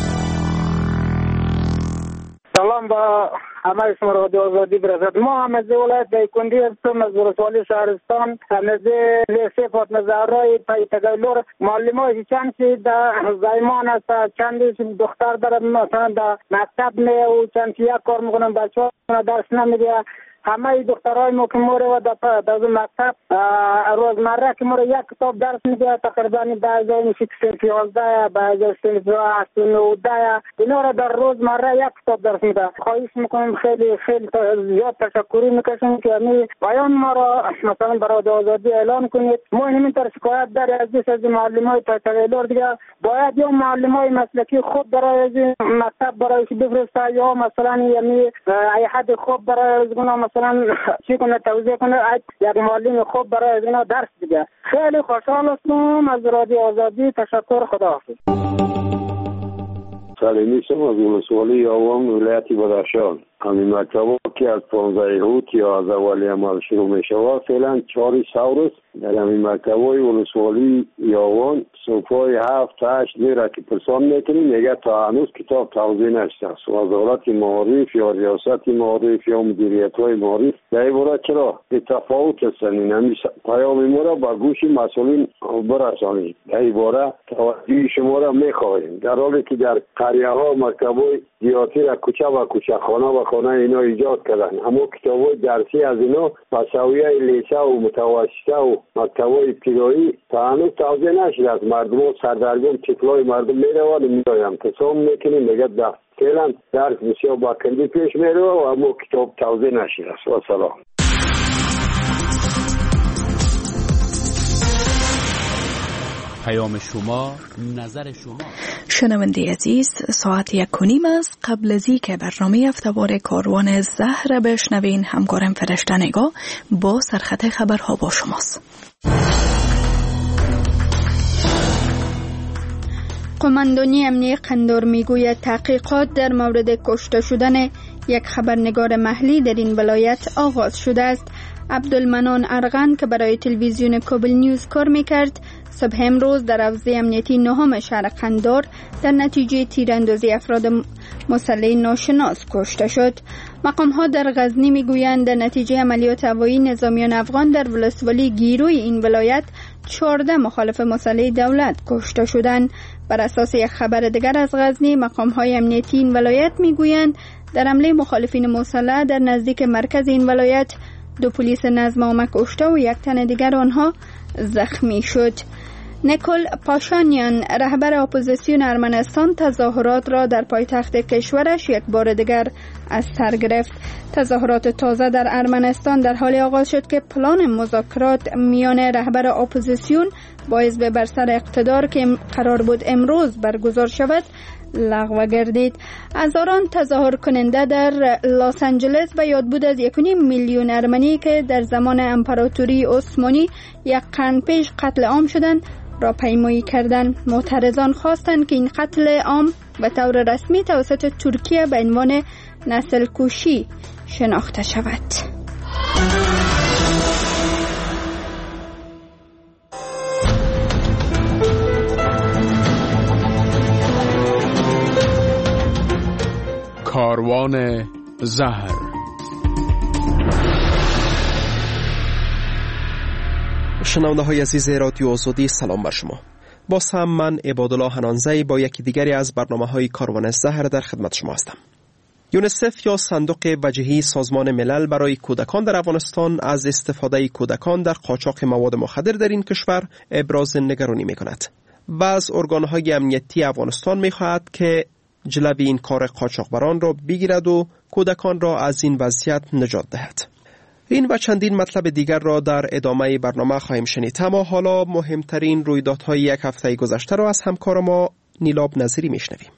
سلام با همه شما رادیو آزادی برسد. ما هم از ولایت دایکندی هستم، از ولسوالی شهرستان، از لیسه فاطمه زهرای پای تگایلور. معلمای چند چی در زایمان است، چندی دختر دارم مثلا در مکتب می و چند یک کار میکنم بچه‌ها درس نمیده. همه دخترای ما که موره و در در مکتب روزمره که موره یک کتاب درس میده تقریبا بعضی میشه صرف یازده بعضی صرف هشت نوده اینا را در روزمره یک کتاب درس میده. خواهش میکنم خیلی خیلی زیاد تشکری میکشم که همین بیان ما را مثلا برای آزادی اعلان کنید. ما همینطور شکایت داری از دیش از معلمای تگایلور دیگه باید یا معلمای مسلکی خود برای مکتب برایش بفرسته یا مثلا یعنی ای حد خوب برای مثلا چی کنه توضیح کنه یک معلم خوب برای اینا درس دیگه. خیلی خوشحال هستم از رادیو آزادی. تشکر. خداحافظ. سلیمی سم از ولسوالی یاوان ولایت بدخشان. همین مکتب که از پانزده روت یا از اولی عمل شروع می شود فعلا چهار ساور است. در همین مکتب های ولسوالی یاوان صبحای هفت هشت میره که پرسان میکنی میگه تا هنوز کتاب توضیح نشده است. وزارت معارف یا ریاست معارف یا مدیریت های معارف در این باره چرا تفاوت هستند؟ این همین پیام ما را به گوش مسئولین برسانید. در این باره توجه شما را میخواهیم، در حالی که در قریه ها مکتب های دیاتی را کوچه و کوچه، خانه و خانه اینا ایجاد کردن، اما کتاب های درسی از اینا به سویه لیسه و متوسطه و مکتب های ابتدایی تا هنوز توضیح نشده است. مردم ها سردرگم طفلای مردم میروند و میایم تصام میکنیم میگه ده فعلا درس بسیار با کندی پیش میره و اما کتاب توضیح نشده است. و سلام. پیام شما، نظر شما. شنونده عزیز، ساعت یک و نیم است. قبل از اینکه برنامه هفته‌وار کاروان زهر بشنوین، همکارم فرشته نگاه با سرخط خبرها با شماست. قماندانی امنیتی قندار میگوید تحقیقات در مورد کشته شدن یک خبرنگار محلی در این ولایت آغاز شده است. عبدالمنان ارغن که برای تلویزیون کابل نیوز کار میکرد، صبح امروز در حوزه امنیتی نهم شهر قندار در نتیجه تیراندازی افراد مسلح ناشناس کشته شد. مقام ها در غزنی میگویند در نتیجه عملیات هوایی نظامیان افغان در ولسوالی گیروی این ولایت چهارده مخالف مسلح دولت کشته شدند. بر اساس یک خبر دیگر از غزنی، مقام های امنیتی این ولایت میگویند در حمله مخالفین مسلح در نزدیک مرکز این ولایت دو پلیس نظم عامه کشته و یک تن دیگر آنها زخمی شد. نیکول پاشانیان، رهبر اپوزیسیون ارمنستان، تظاهرات را در پایتخت کشورش یک بار دیگر از سر گرفت. تظاهرات تازه در ارمنستان در حال آغاز شد که پلان مذاکرات میان رهبر اپوزیسیون با حزب بر سر اقتدار که قرار بود امروز برگزار شود لغو گردید. هزاران تظاهر کننده در لس آنجلس به یاد بود از یک و نیم میلیون ارمنی که در زمان امپراتوری عثمانی یک قرن پیش قتل عام شدند را پیمایی کردند. معترضان خواستند که این قتل عام به طور رسمی توسط ترکیه به عنوان نسل کشی شناخته شود. کاروان زهر. شنونده های عزیز رادیو آزادی، سلام بر شما. با سم من عبادالله حنانزی با یکی دیگری از برنامه های کاروان زهر در خدمت شما هستم. یونیسف یا صندوق وجهی سازمان ملل برای کودکان در افغانستان از استفاده کودکان در قاچاق مواد مخدر در این کشور ابراز نگرانی می کند و از ارگانهای امنیتی افغانستان می خواهد که جلوی این کار قاچاقبران را بگیرد و کودکان را از این وضعیت نجات دهد. این و چندین مطلب دیگر را در ادامه برنامه خواهیم شنید. اما حالا مهمترین رویدادهای یک هفته گذشته را از همکار ما نیلاب نظری میشنویم.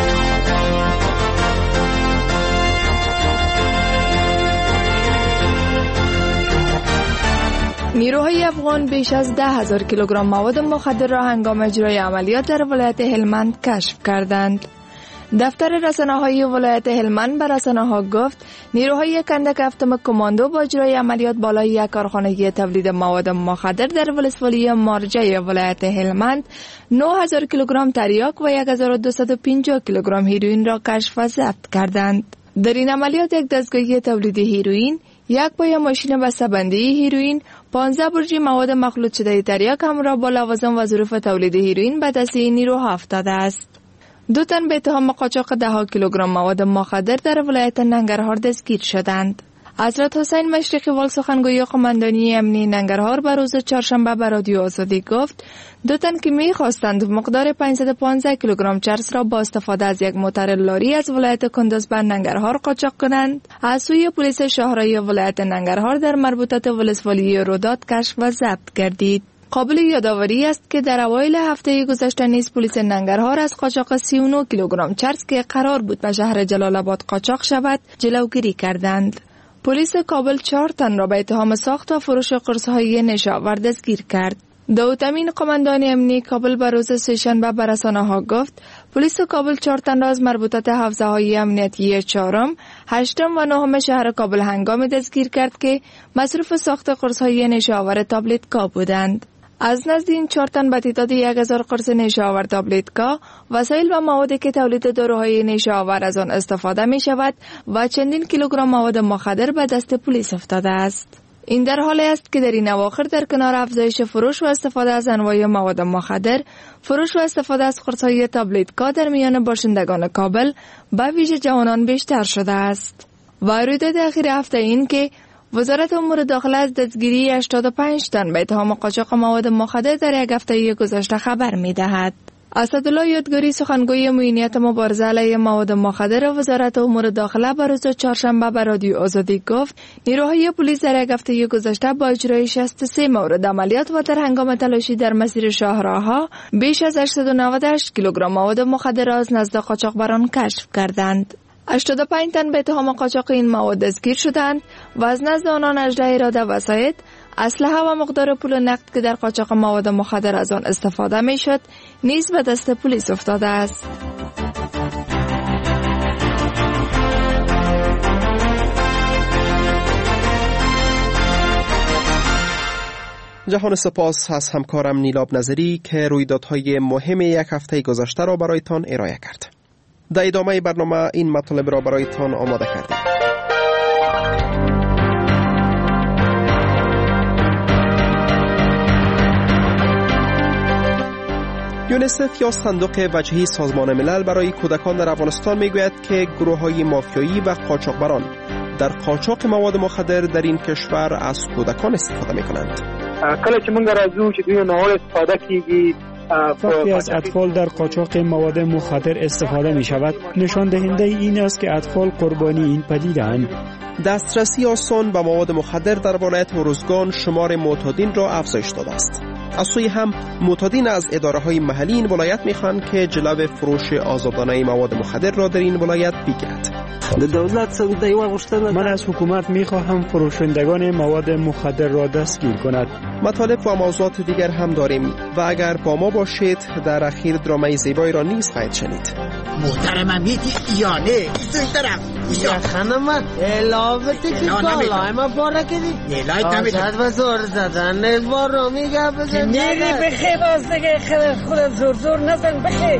نیروهای افغان بیش از ده هزار کیلوگرم مواد مخدر را هنگام اجرای عملیات در ولایت هلمند کشف کردند. دفتر رسانه‌های ولایت هلمند به رسانه‌ها گفت نیروهای کندک هفتم کماندو با اجرای عملیات بالای یک کارخانه تولید مواد مخدر در ولسوالی مارجه ولایت هلمند نه هزار کیلوگرم تریاک و هزار و دویست و پنجاه کیلوگرم هیروئین را کشف و ضبط کردند. در این عملیات یک دستگاه تولید هیروئین، یک پای ماشین بسته‌بندی هیروئین، پانزده برجی مواد مخلوط شده تریاک همراه با لوازم و ظروف تولید هیروئین به دست نیروها افتاده است. دو تن به اتهام قاچاق ده کیلوگرم مواد مخدر در ولایت ننگرهار دستگیر شدند. حضرت حسین مشرقی وال سخنگوی قماندانی امنی ننگرهار به روز چهارشنبه به رادیو آزادی گفت دو تن که می‌خواستند مقدار پانصد و پانزده کیلوگرم چرس را با استفاده از یک موتر لاری از ولایت کندوز به ننگرهار قاچاق کنند، از سوی پلیس شهرهای ولایت ننگرهار در مربوطات ولسوالی رودات کشف و ضبط گردید. قابل یادآوری است که در اوایل هفته گذشته نیز پلیس ننگرهار از قاچاق سی و نه کیلوگرم چرس که قرار بود به شهر جلال آباد قاچاق شود جلوگیری کردند. پلیس کابل چهار تن را به اتهام ساخت و فروش قرص‌های نشاور دستگیر کرد. داود امین قماندان امنی کابل به روز سه‌شنبه به رسانه‌ها گفت پلیس کابل چهار تن را از مربوطات حوزه‌های امنیتی چهارم، هشتم و نهم شهر کابل هنگامی دستگیر کرد که مصروف ساخت قرص‌های نشه‌آور تابلتکا بودند. از نزد این چهار تن به تعداد یک هزار قرص نشه‌آور تابلتکا، وسایل و موادی که تولید داروهای نشه‌آور از آن استفاده می شود و چندین کیلوگرم مواد مخدر به دست پلیس افتاده است. این در حالی است که در این اواخر در کنار افزایش فروش و استفاده از انواع مواد مخدر، فروش و استفاده از قرص‌های تابلتکا در میان باشندگان کابل به ویژه جوانان بیشتر شده است. و رویداد اخیر هفته این که وزارت امور داخله از دستگیری هشتاد و پنج تن به اتهام قاچاق مواد مخدر در یک هفته گذشته خبر می‌دهد. اسدالله یادگاری سخنگوی معینیت مبارزه علیه مواد مخدر وزارت امور داخله به روز چهارشنبه به رادیو آزادی گفت نیروهای پلیس در یک هفته گذشته با اجرای شصت و سه مورد عملیات و در هنگام تلاشی در مسیر شاهراه‌ها بیش از هشتصد و نود و هشت کیلوگرم مواد مخدر از نزد قاچاقبران کشف کردند. هشتاد و پنج تن به اتهام قاچاق این مواد دستگیر شدند و از نزد آنان اجرای اراده وسایل، اسلحه و مقدار پول نقد که در قاچاق مواد مخدر از آن استفاده می شد نیز به دست پلیس افتاده است. جهان سپاس از همکارم نیلاب نظری که رویدادهای مهم یک هفته گذشته را برایتان ارائه کرد. در ادامه برنامه این مطالب را برایتان آماده کردیم. یونیسف یا صندوق وجهی سازمان ملل برای کودکان در افغانستان میگوید که گروه‌های مافیایی و قاچاقبران در قاچاق مواد مخدر در این کشور از کودکان استفاده میکنند. کله چې موږ راځو چې دوی ناوړه استفاده کیږي وقتی از اطفال در قاچاق مواد مخدر استفاده می شود نشان دهنده این است که اطفال قربانی این پدیده‌اند. دسترسی آسان به مواد مخدر در ولایت ارزگان شمار معتادین را افزایش داده است. از سوی هم معتادین از اداره‌های محلی این ولایت می‌خواهند که جلو فروش آزادانه مواد مخدر را در این ولایت بگیرد. من از حکومت می‌خواهم فروشندگان مواد مخدر را دستگیر کند. مطالب و موضوعات دیگر هم داریم و اگر با ما باشید در اخیر درامای زیبایی را نیز خواهید شنید. محترم میتی یا نه این طرف یا خانم علاوه که کالای ما باره کردی نیلای تمیده آزاد و زور زدن نیلوار رو میگه بزن نیری بخی باز دیگه خود زور زور نزن بخی.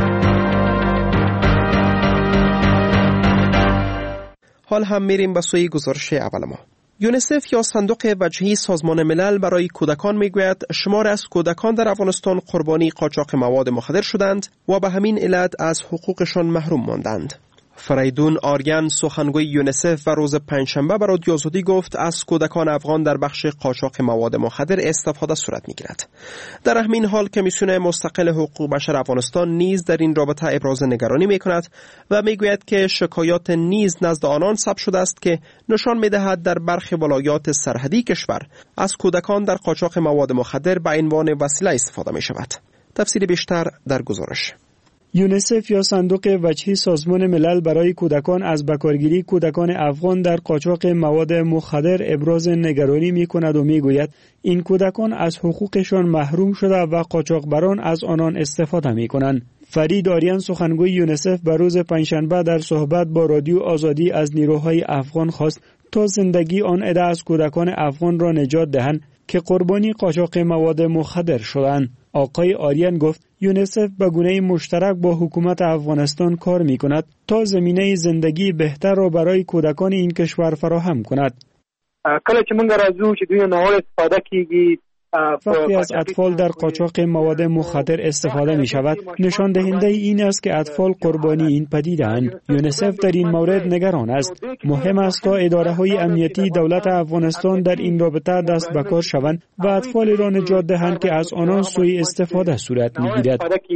حال هم میریم به سوی گزارش اول ما. یونیسف یا صندوق وجهی سازمان ملل برای کودکان میگوید شمار از کودکان در افغانستان قربانی قاچاق مواد مخدر شدند و به همین علت از حقوقشان محروم ماندند. فریدون آریان سخنگوی یونیسف و روز پنجشنبه به رادیو آزادی گفت از کودکان افغان در بخش قاچاق مواد مخدر استفاده صورت میگیرد. در همین حال کمیسیون مستقل حقوق بشر افغانستان نیز در این رابطه ابراز نگرانی میکند و میگوید که شکایات نیز نزد آنان ثبت شده است که نشان میدهد در برخی ولایات سرحدی کشور از کودکان در قاچاق مواد مخدر به عنوان وسیله استفاده می شود. تفصیل بیشتر در گزارش. یونیسف یا صندوق وجهی سازمان ملل برای کودکان از بکارگیری کودکان افغان در قاچاق مواد مخدر ابراز نگرانی می کند و می گوید این کودکان از حقوقشان محروم شده و قاچاقبران از آنان استفاده می کنند. فرید آریان سخنگوی یونیسف به روز پنجشنبه در صحبت با رادیو آزادی از نیروهای افغان خواست تا زندگی آن عده از کودکان افغان را نجات دهند که قربانی قاچاق مواد مخدر شدند. آقای آریان گفت یونیسف به گونه مشترک با حکومت افغانستان کار می کند تا زمینه زندگی بهتر را برای کودکان این کشور فراهم کند. کله چې موږ راځو چې دوی ناوړه استفاده کیږي وقتی از اطفال در قاچاق مواد مخدر استفاده می شود نشان دهنده این است که اطفال قربانی این پدیده‌اند. یونیسف در این مورد نگران است. مهم است تا اداره های امنیتی دولت افغانستان در این رابطه دست به کار شوند و اطفال را نجات دهند که از آنان سوء استفاده صورت می گیرد.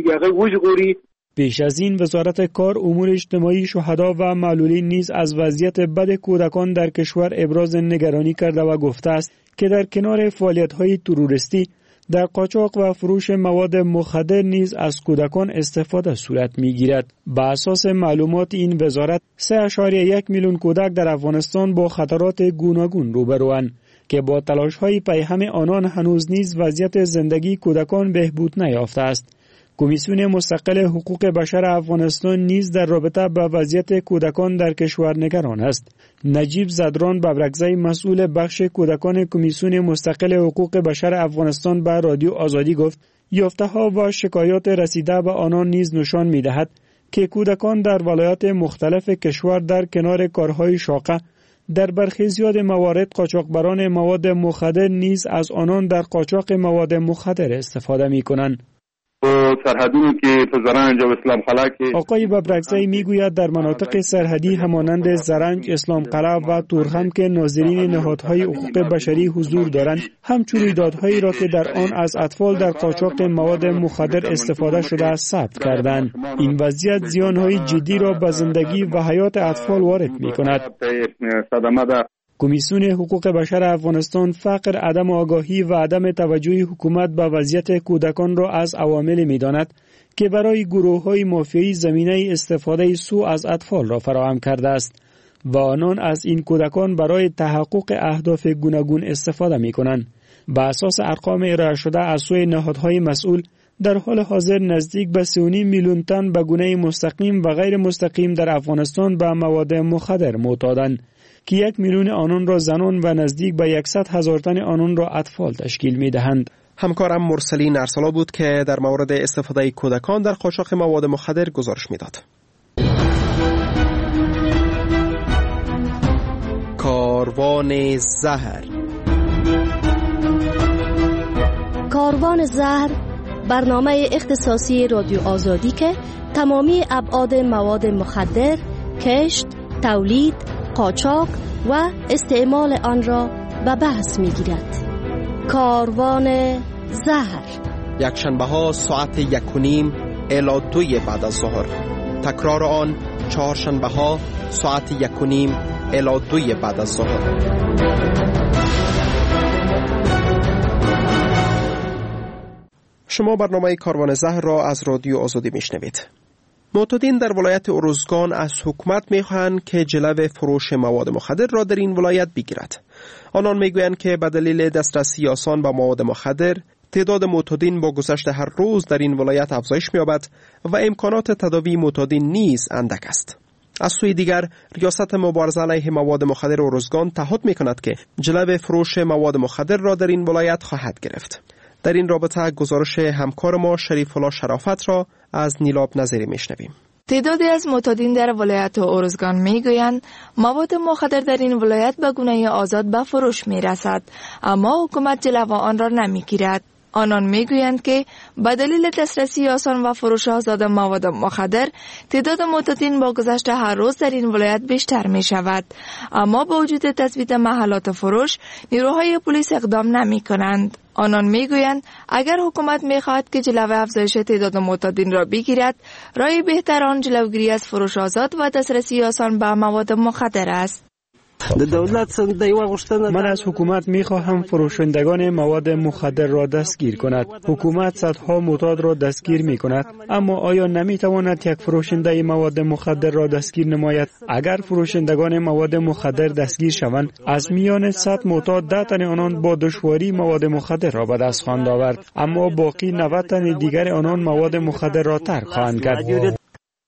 پیش از این وزارت کار، امور اجتماعی، شهدا و معلولین نیز از وضعیت بد کودکان در کشور ابراز نگرانی کرده و گفته است که در کنار فعالیت‌های تروریستی در قاچاق و فروش مواد مخدر نیز از کودکان استفاده صورت می‌گیرد. بر اساس معلومات این وزارت سه ممیز یک میلیون کودک در افغانستان با خطرات گوناگون روبروند که با تلاش‌های پیهم آنان هنوز نیز وضعیت زندگی کودکان بهبود نیافته است. کمیسیون مستقل حقوق بشر افغانستان نیز در رابطه با وضعیت کودکان در کشور نگران است. نجیب زدران ببرکزی مسئول بخش کودکان کمیسیون مستقل حقوق بشر افغانستان به رادیو آزادی گفت یافته‌ها و شکایات رسیده به آنان نیز نشان می‌دهد که کودکان در ولایات مختلف کشور در کنار کارهای شاقه در برخی زیاد موارد قاچاقبران مواد مخدر نیز از آنان در قاچاق مواد مخدر استفاده می‌کنند. سرحدونو کې په زرنج او اسلام قلعه کې آقای ببرکزی میگوید در مناطق سرحدی همانند زرنج، اسلام قلعه و تورخم که ناظرین نهادهای حقوق بشری حضور دارند، همچون رویدادهایی را که در آن از اطفال در قاچاق مواد مخدر استفاده شده ثبت کردند. این وضعیت زیانهای جدی را به زندگی و حیات اطفال وارد می‌کند. کمیسیون حقوق بشر افغانستان فقر، عدم آگاهی و عدم توجه حکومت به وضعیت کودکان را از عوامل می‌داند که برای گروه‌های مافیایی زمینه استفاده سوء از اطفال را فراهم کرده است و آنان از این کودکان برای تحقق اهداف گوناگون استفاده می‌کنند. بر اساس ارقام ارائه شده از سوی نهادهای مسئول، در حال حاضر نزدیک به سه و نیم میلیون تن به گونه مستقیم و غیر مستقیم در افغانستان به مواد مخدر معتادند که یک میلیون آنان را زنان و نزدیک به صد هزار تن آنان را اطفال تشکیل می دهند. همکارم مرسلین ارسلا بود که در مورد استفاده کودکان در قاچاق مواد مخدر گزارش میداد. کاروان زهر. کاروان زهر برنامه اختصاصی رادیو آزادی که تمامی ابعاد مواد مخدر، کشت، تولید، قاچاق و استعمال آن را به بحث می‌گیرد. کاروان زهر یک شنبه ها ساعت یک و نیم الی دوی بعد از ظهر، تکرار آن چهار شنبه ها ساعت یک و نیم الی دوی بعد از ظهر. شما برنامه کاروان زهر را از رادیو آزادی میشنوید. معتادین در ولایت ارزگان از حکومت میخواهند که جلو فروش مواد مخدر را در این ولایت بگیرد. آنان میگویند که به دلیل دسترسی آسان به مواد مخدر، تعداد معتادین با گذشت هر روز در این ولایت افزایش می‌یابد و امکانات تداوی معتادین نیز اندک است. از سوی دیگر ریاست مبارزه علیه مواد مخدر ارزگان تعهد می‌کند که جلو فروش مواد مخدر را در این ولایت خواهد گرفت. در این رابطه گزارش همکار ما شریف الله شرافت را از نیلاب نظری میشنویم. تعدادی از معتادین در ولایت ارزگان میگویند مواد مخدر در این ولایت به گونه آزاد به فروش میرسد، اما حکومت جلو آن را نمیگیرد. آنان میگویند که به دلیل دسترسی آسان و فروش آزاد مواد مخدر، تعداد معتادین با گذشت هر روز در این ولایت بیشتر می شود، اما با وجود تثبیت محلات فروش، نیروهای پلیس اقدام نمی کنند. آنان میگویند اگر حکومت میخواهد که جلو افزایش تعداد معتادین را بگیرد، راه بهتر آن جلوگیری از فروش آزاد و دسترسی آسان به مواد مخدر است. من از حکومت میخواهم فروشندگان مواد مخدر را دستگیر کند. حکومت صدها معتاد را دستگیر میکند، اما آیا نمیتواند یک فروشنده مواد مخدر را دستگیر نماید؟ اگر فروشندگان مواد مخدر دستگیر شوند، از میان صد معتاد ده تن آنان با دشواری مواد مخدر را به دست خواهند آورد، اما باقی نود تن دیگر آنان مواد مخدر را ترک خواهند کرد.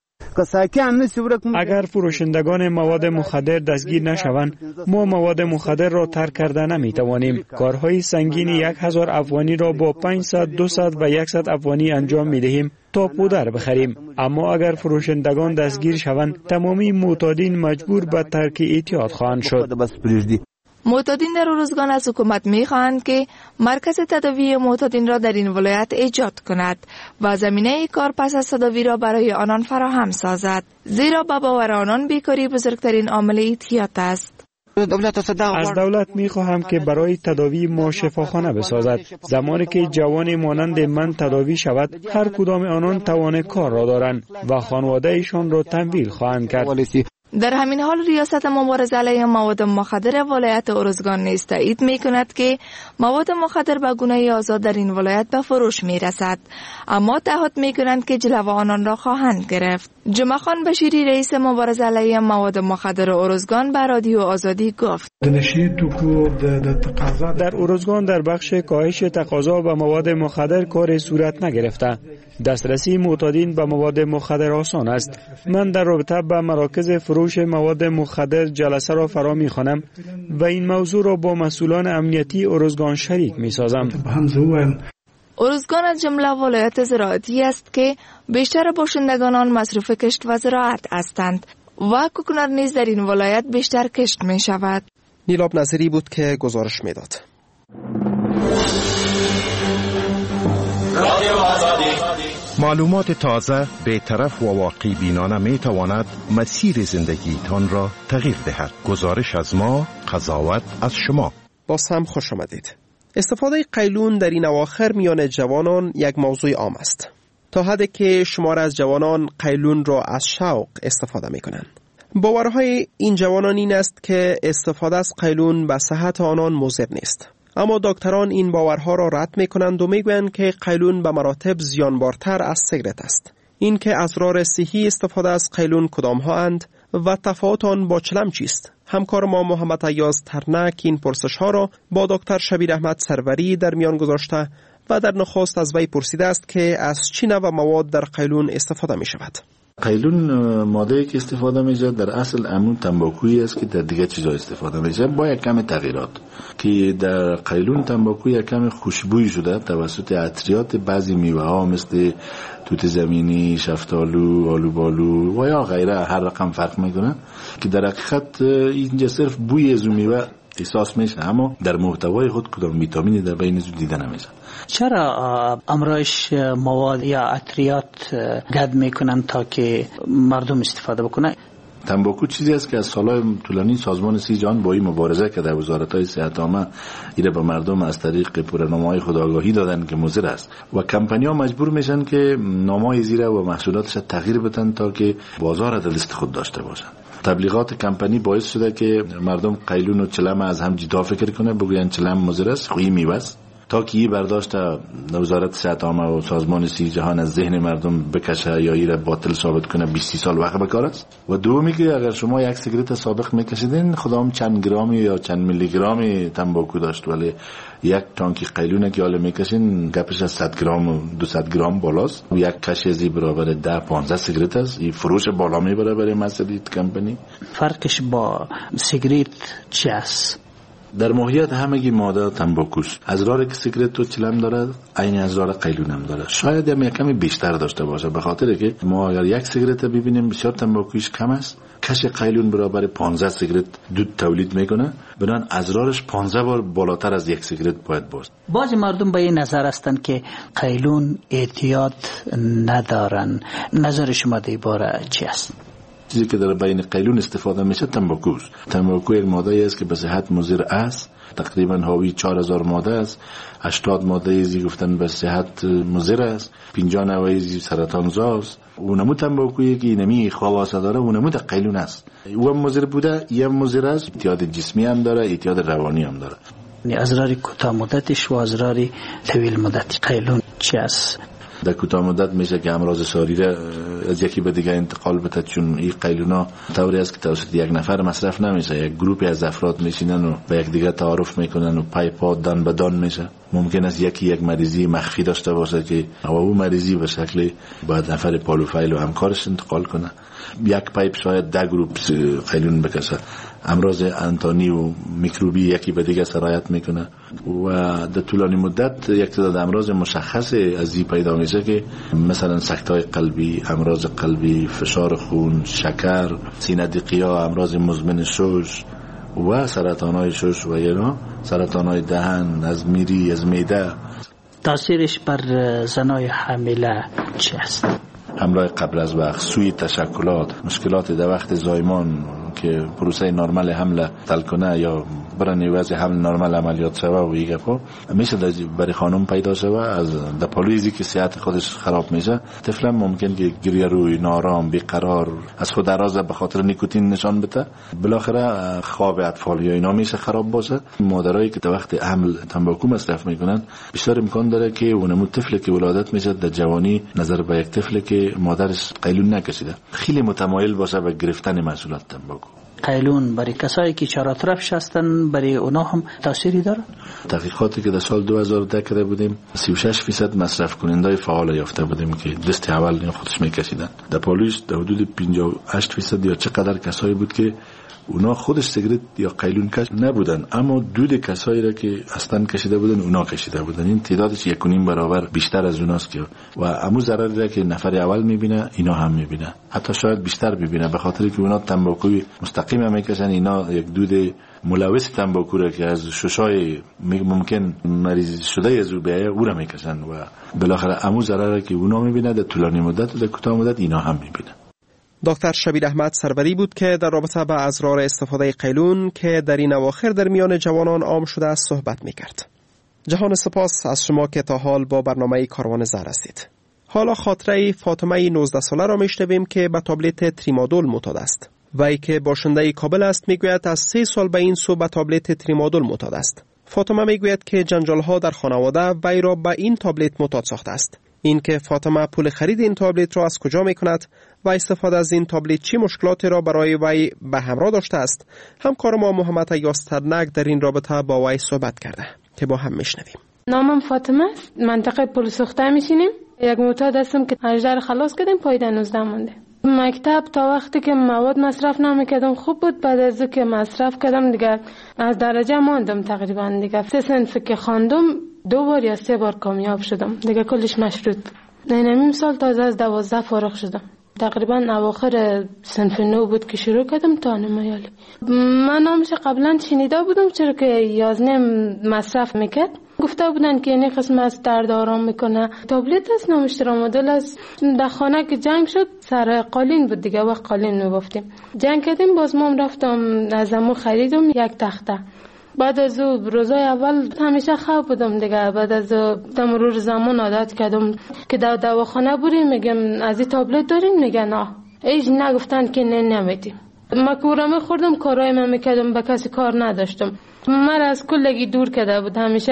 اگر فروشندگان مواد مخدر دستگیر نشوند، ما مواد مخدر را ترک کرده نمی توانیم. کارهای سنگین یک هزار افغانی را با پانصد، دویست و صد افغانی انجام می دهیم تا پودر بخریم. اما اگر فروشندگان دستگیر شوند، تمامی معتادین مجبور به ترک اعتیاد خواهند شد. معتادین در ارزگان از حکومت می‌خواهند که مرکز تداوی معتادین را در این ولایت ایجاد کند و زمینه کار پس از تداوی را برای آنان فراهم سازد، زیرا به باور آنان بیکاری بزرگترین عامل اعتیاد است. از دولت می‌خواهم که برای تداوی ما شفاخانه بسازد. زمانی که جوان مانند من تداوی شود، هر کدام آنان توان کار را دارند و خانواده ایشان را تمویل خواهند کرد. در همین حال ریاست مبارزه علیه مواد مخدر ولایت ارزگان نیز تایید می کند که مواد مخدر به گونه آزاد در این ولایت به فروش می رسد، اما تعهد می کنند که جلو آنان را خواهند گرفت. جمعه خان بشیری رئیس مبارزه علیه مواد مخدر ارزگان به رادیو آزادی گفت: در ارزگان در بخش کاهش تقاضا به مواد مخدر کار صورت نگرفته. دسترسی معتادین به مواد مخدر آسان است. من در رابطه با مراکز فروش مواد مخدر جلسه را فرا می خوانم و این موضوع را با مسئولان امنیتی ارزگان شریک می سازم. ارزگان از جمله ولایت زراعتی است که بیشتر باشندگان آن مصروف کشت و زراعت هستند و کوکنر نیز در این ولایت بیشتر کشت می شود. نیلاب نظری بود که گزارش می داد. معلومات تازه، بی‌طرف و واقعی بینانه می تواند مسیر زندگیتان را تغییر دهد. گزارش از ما، قضاوت از شما. باز هم خوش آمدید. استفاده قیلون در این اواخر میان جوانان یک موضوع عام است. تا حدی که شمار از جوانان قیلون را از شوق استفاده می کنند. باورهای این جوانان این است که استفاده از قیلون به صحت آنان مضر نیست. اما دکتران این باورها را رد می کنند و می گویند که قیلون به مراتب زیانبارتر از سیگرت است. این که اسرار صحی استفاده از قیلون کدام ها اند و تفاوت آن با چلم چیست؟ همکار ما محمد عیاض ترنک این پرسش ها را با دکتر شبیر احمد سروری در میان گذاشته و در نخست از وی پرسیده است که از چه نوع مواد در قیلون استفاده می شود. قیلون ماده‌ای که استفاده میشه در اصل همون تنباکویی است که در دیگه چیزا استفاده میشه با یک کم تغییرات که در قیلون تنباکو یک کم خوشبویی شده توسط عطریات بعضی میوه ها مثل توت زمینی، شفتالو، آلوبالو و یا غیره هر رقم فرق میکنه که در حقیقت اینجا صرف بوی از میوه احساس میشه اما در محتوای خود کدام ویتامینی در بین از دیده نمیشه. چرا امرایش مواد یا عطریات گد میکنن تا که مردم استفاده بکنن؟ تنباکو چیزی است که از سالهای طولانی سازمان سی جهان با این مبارزه که در وزارت‌های صحت عامه ایره به مردم از طریق پرنامه‌های خود آگاهی دادن که مضر است و کمپانی‌ها مجبور میشن که نامه‌های زیر و محصولاتش تغییر بدن تا که بازار در لیست خود داشته باشن. تبلیغات کمپانی باعث شده که مردم قیلون و چلم از هم جدا فکر کنه، بگوین چلم مضر است، خوی میوه است، تا که این برداشت وزارت صحت عامه و سازمان سی جهان از ذهن مردم بکشه یا این را باطل ثابت کنه بیست سال وقت بکار است. و دومی که اگر شما یک سیگرت سابق میکشیدین خدام چند گرامی یا چند میلی گرامی تنباکو داشت، ولی یک تانکی قیلونه که حالا میکشین گپش از صد گرم و دویست گرم بالاست. یک کشیزی برابر ده پانزده سیگرت است. این فروش بالا میبره برای مسئله کمپانی. فرقش با سیگرت چی است؟ در ماهیت همگی ماده تنباکوست. ازرار که سیگرت و چلم داره عین ازرار قیلون هم داره، شاید هم کمی بیشتر داشته باشه به خاطر که ما اگر یک سیگرت ببینیم بسیار تنباکویش کم است، کش قیلون برابر پانزده سیگرت دود تولید میکنه، بنابراین ازرارش پانزده بار بالاتر از یک سیگرت باید باشه. بعضی مردم به این نظر هستند که قیلون احتیاط ندارن. نظر شما در این باره چی است؟ چیزی که در بین قیلون استفاده میشه تنباکو است. تنباکو یک ماده است که به صحت مضر است، تقریبا حاوی چهار هزار ماده است. هشتاد ماده ای گفتن به صحت مضر است، پنجاه نوعی سرطان زا است. اونمو تنباکویی که اینمی خواص داره اونمو در قیلون است. او هم مضر بوده، این مضر است، اعتیاد جسمی هم داره، اعتیاد روانی هم داره. ازرار کوتاه مدتش و ازرار طویل مدت قیلون چی است؟ در کوتاه مدت میشه که امراض ساریره از یکی به دیگه انتقال بده، چون این قیلونا طوری است که توسط یک نفر مصرف نمیشه، یک گروهی از افراد میشینن و به یک دیگه تعارف میکنن و پای پا دان به دان میشه. ممکن است یکی یک مریضی مخفی داشته باشه که او مریضی به شکل باید نفر پالوفایل و همکارش انتقال کنه. یک پایپ شاید ده گروپ قیلون بکشه. امراض انتانی و میکروبی یکی به دیگه سرایت میکنه و در طولانی مدت یک تعداد امراض مشخص از این پیدا میشه که مثلا سکته‌های قلبی، امراض قلبی، فشار خون، شکر، سینه دقیقا، امراض مزمن شش و سرطان‌های شش و اینا، سرطان‌های دهن، از میری، از معده. تاثیرش بر زنای حامله چی است؟ حمله قبل از وقت، سوی تشکلات، مشکلات در وقت زایمان، که پروسه نرمال حمل تل کنه یا برای وضع حمل نرمال عملیات شوه و یک گپا میشه برای خانم پیدا شوه از دپالویزی که صحت خودش خراب میشه. طفل ممکن که گریه روی، نارام، بیقرار، از خود دراز به خاطر نیکوتین نشان بده. بالاخره خواب اطفال یا اینا میشه خراب باشه. مادرایی که تا وقت حمل تنباکو مصرف میکنن بیشتر امکان داره که اونمو طفلی که ولادت میشه در جوانی نظر به یک طفلی که مادرش قیلون نکشیده خیلی متمایل باشه به گرفتن محصولات تنباکو. قیلون برای کسایی که چهارطرفش هستن برای اونا هم تأثیری داره؟ تحقیقاتی که در سال دو هزار و ده کرده بودیم سی و شش فیصد مصرف کننده فعال یافته بودیم که دست اول خودش میکشیدن. در پالویش در حدود پنجاه و هشت فیصد یا چقدر کسایی بود که اونا خودش سیگرت یا قیلون کش نبودن، اما دود کسایی را که اصلا کشیده بودن اونا کشیده بودن. این تعدادش یک و نیم برابر بیشتر از اوناست که و عمو ضرری را که نفر اول میبینه اینا هم میبینه، حتی شاید بیشتر ببینه، به خاطر که اونا تنباکوی مستقیم هم میکشن. اینا یک دود ملوث تنباکو را که از ششای ممکن مریض شده از او بیایه او را میکشن و بالاخره عمو ضرری که اونا میبینه در طولانی مدت و در کوتاه مدت اینا هم میبینه. دکتر شبیر احمد سروری بود که در رابطه با اضرار استفاده قیلون که در این اواخر در میان جوانان عام شده است صحبت می‌کرد. جهان سپاس از شما که تا حال با برنامه کاروان زهر هستید. حالا خاطره فاطمه نوزده ساله را میشنویم که به تابلت تریمادول معتاد است. وی که باشنده کابل است میگوید از سه سال به این سو به تابلت تریمادول معتاد است. فاطمه میگوید که جنجال‌ها در خانواده وی را به این تابلت معتاد ساخته است. این که فاطمه پول خرید این تابلت را از کجا میکند و استفاده از این تابلت چی مشکلاتی را برای وی به همراه داشته است، همکار ما محمد یاسترنک در این رابطه با وی صحبت کرده که با هم میشنویم. نامم فاطمه است، منطقه پل سوخته میشینیم. یک معتاد هستم که هجده خلاص کردیم، پایده نوزده مونده. مکتب تا وقتی که مواد مصرف نمیکردم خوب بود، بعد از که مصرف کردم دیگه از درجه ماندم تقریبا. دیگه سه صنف که خواندم دو بار یا سه بار کامیاب شدم، دیگه کلش مشروط بود. نیم سال تازه از دوازده فارغ شدم. تقریبا اواخر صنف نو بود که شروع کردم تا نمایالی. من نامش قبلا شنیده بودم چرا که یازده مصرف میکرد. گفته بودن که این قسم از درد آرام میکنه. تابلت است، نامش ترامادول است. در خانه که جنگ شد سر قالین بود دیگه، وقت قالین میگفتیم. جنگ کردیم، باز ما رفتم از امو خریدم یک تخته. بعد از روزای اول همیشه خواب بودم دیگه. بعد از مرور زمان عادت کردم که در دواخانه بریم میگم از این تابلت دارین، میگن نه. ایش نگفتن که نه نمیدیم. ما کورا خوردم، کارای من میکردم، به کسی کار نداشتم. من از کلگی دور کرده بود، همیشه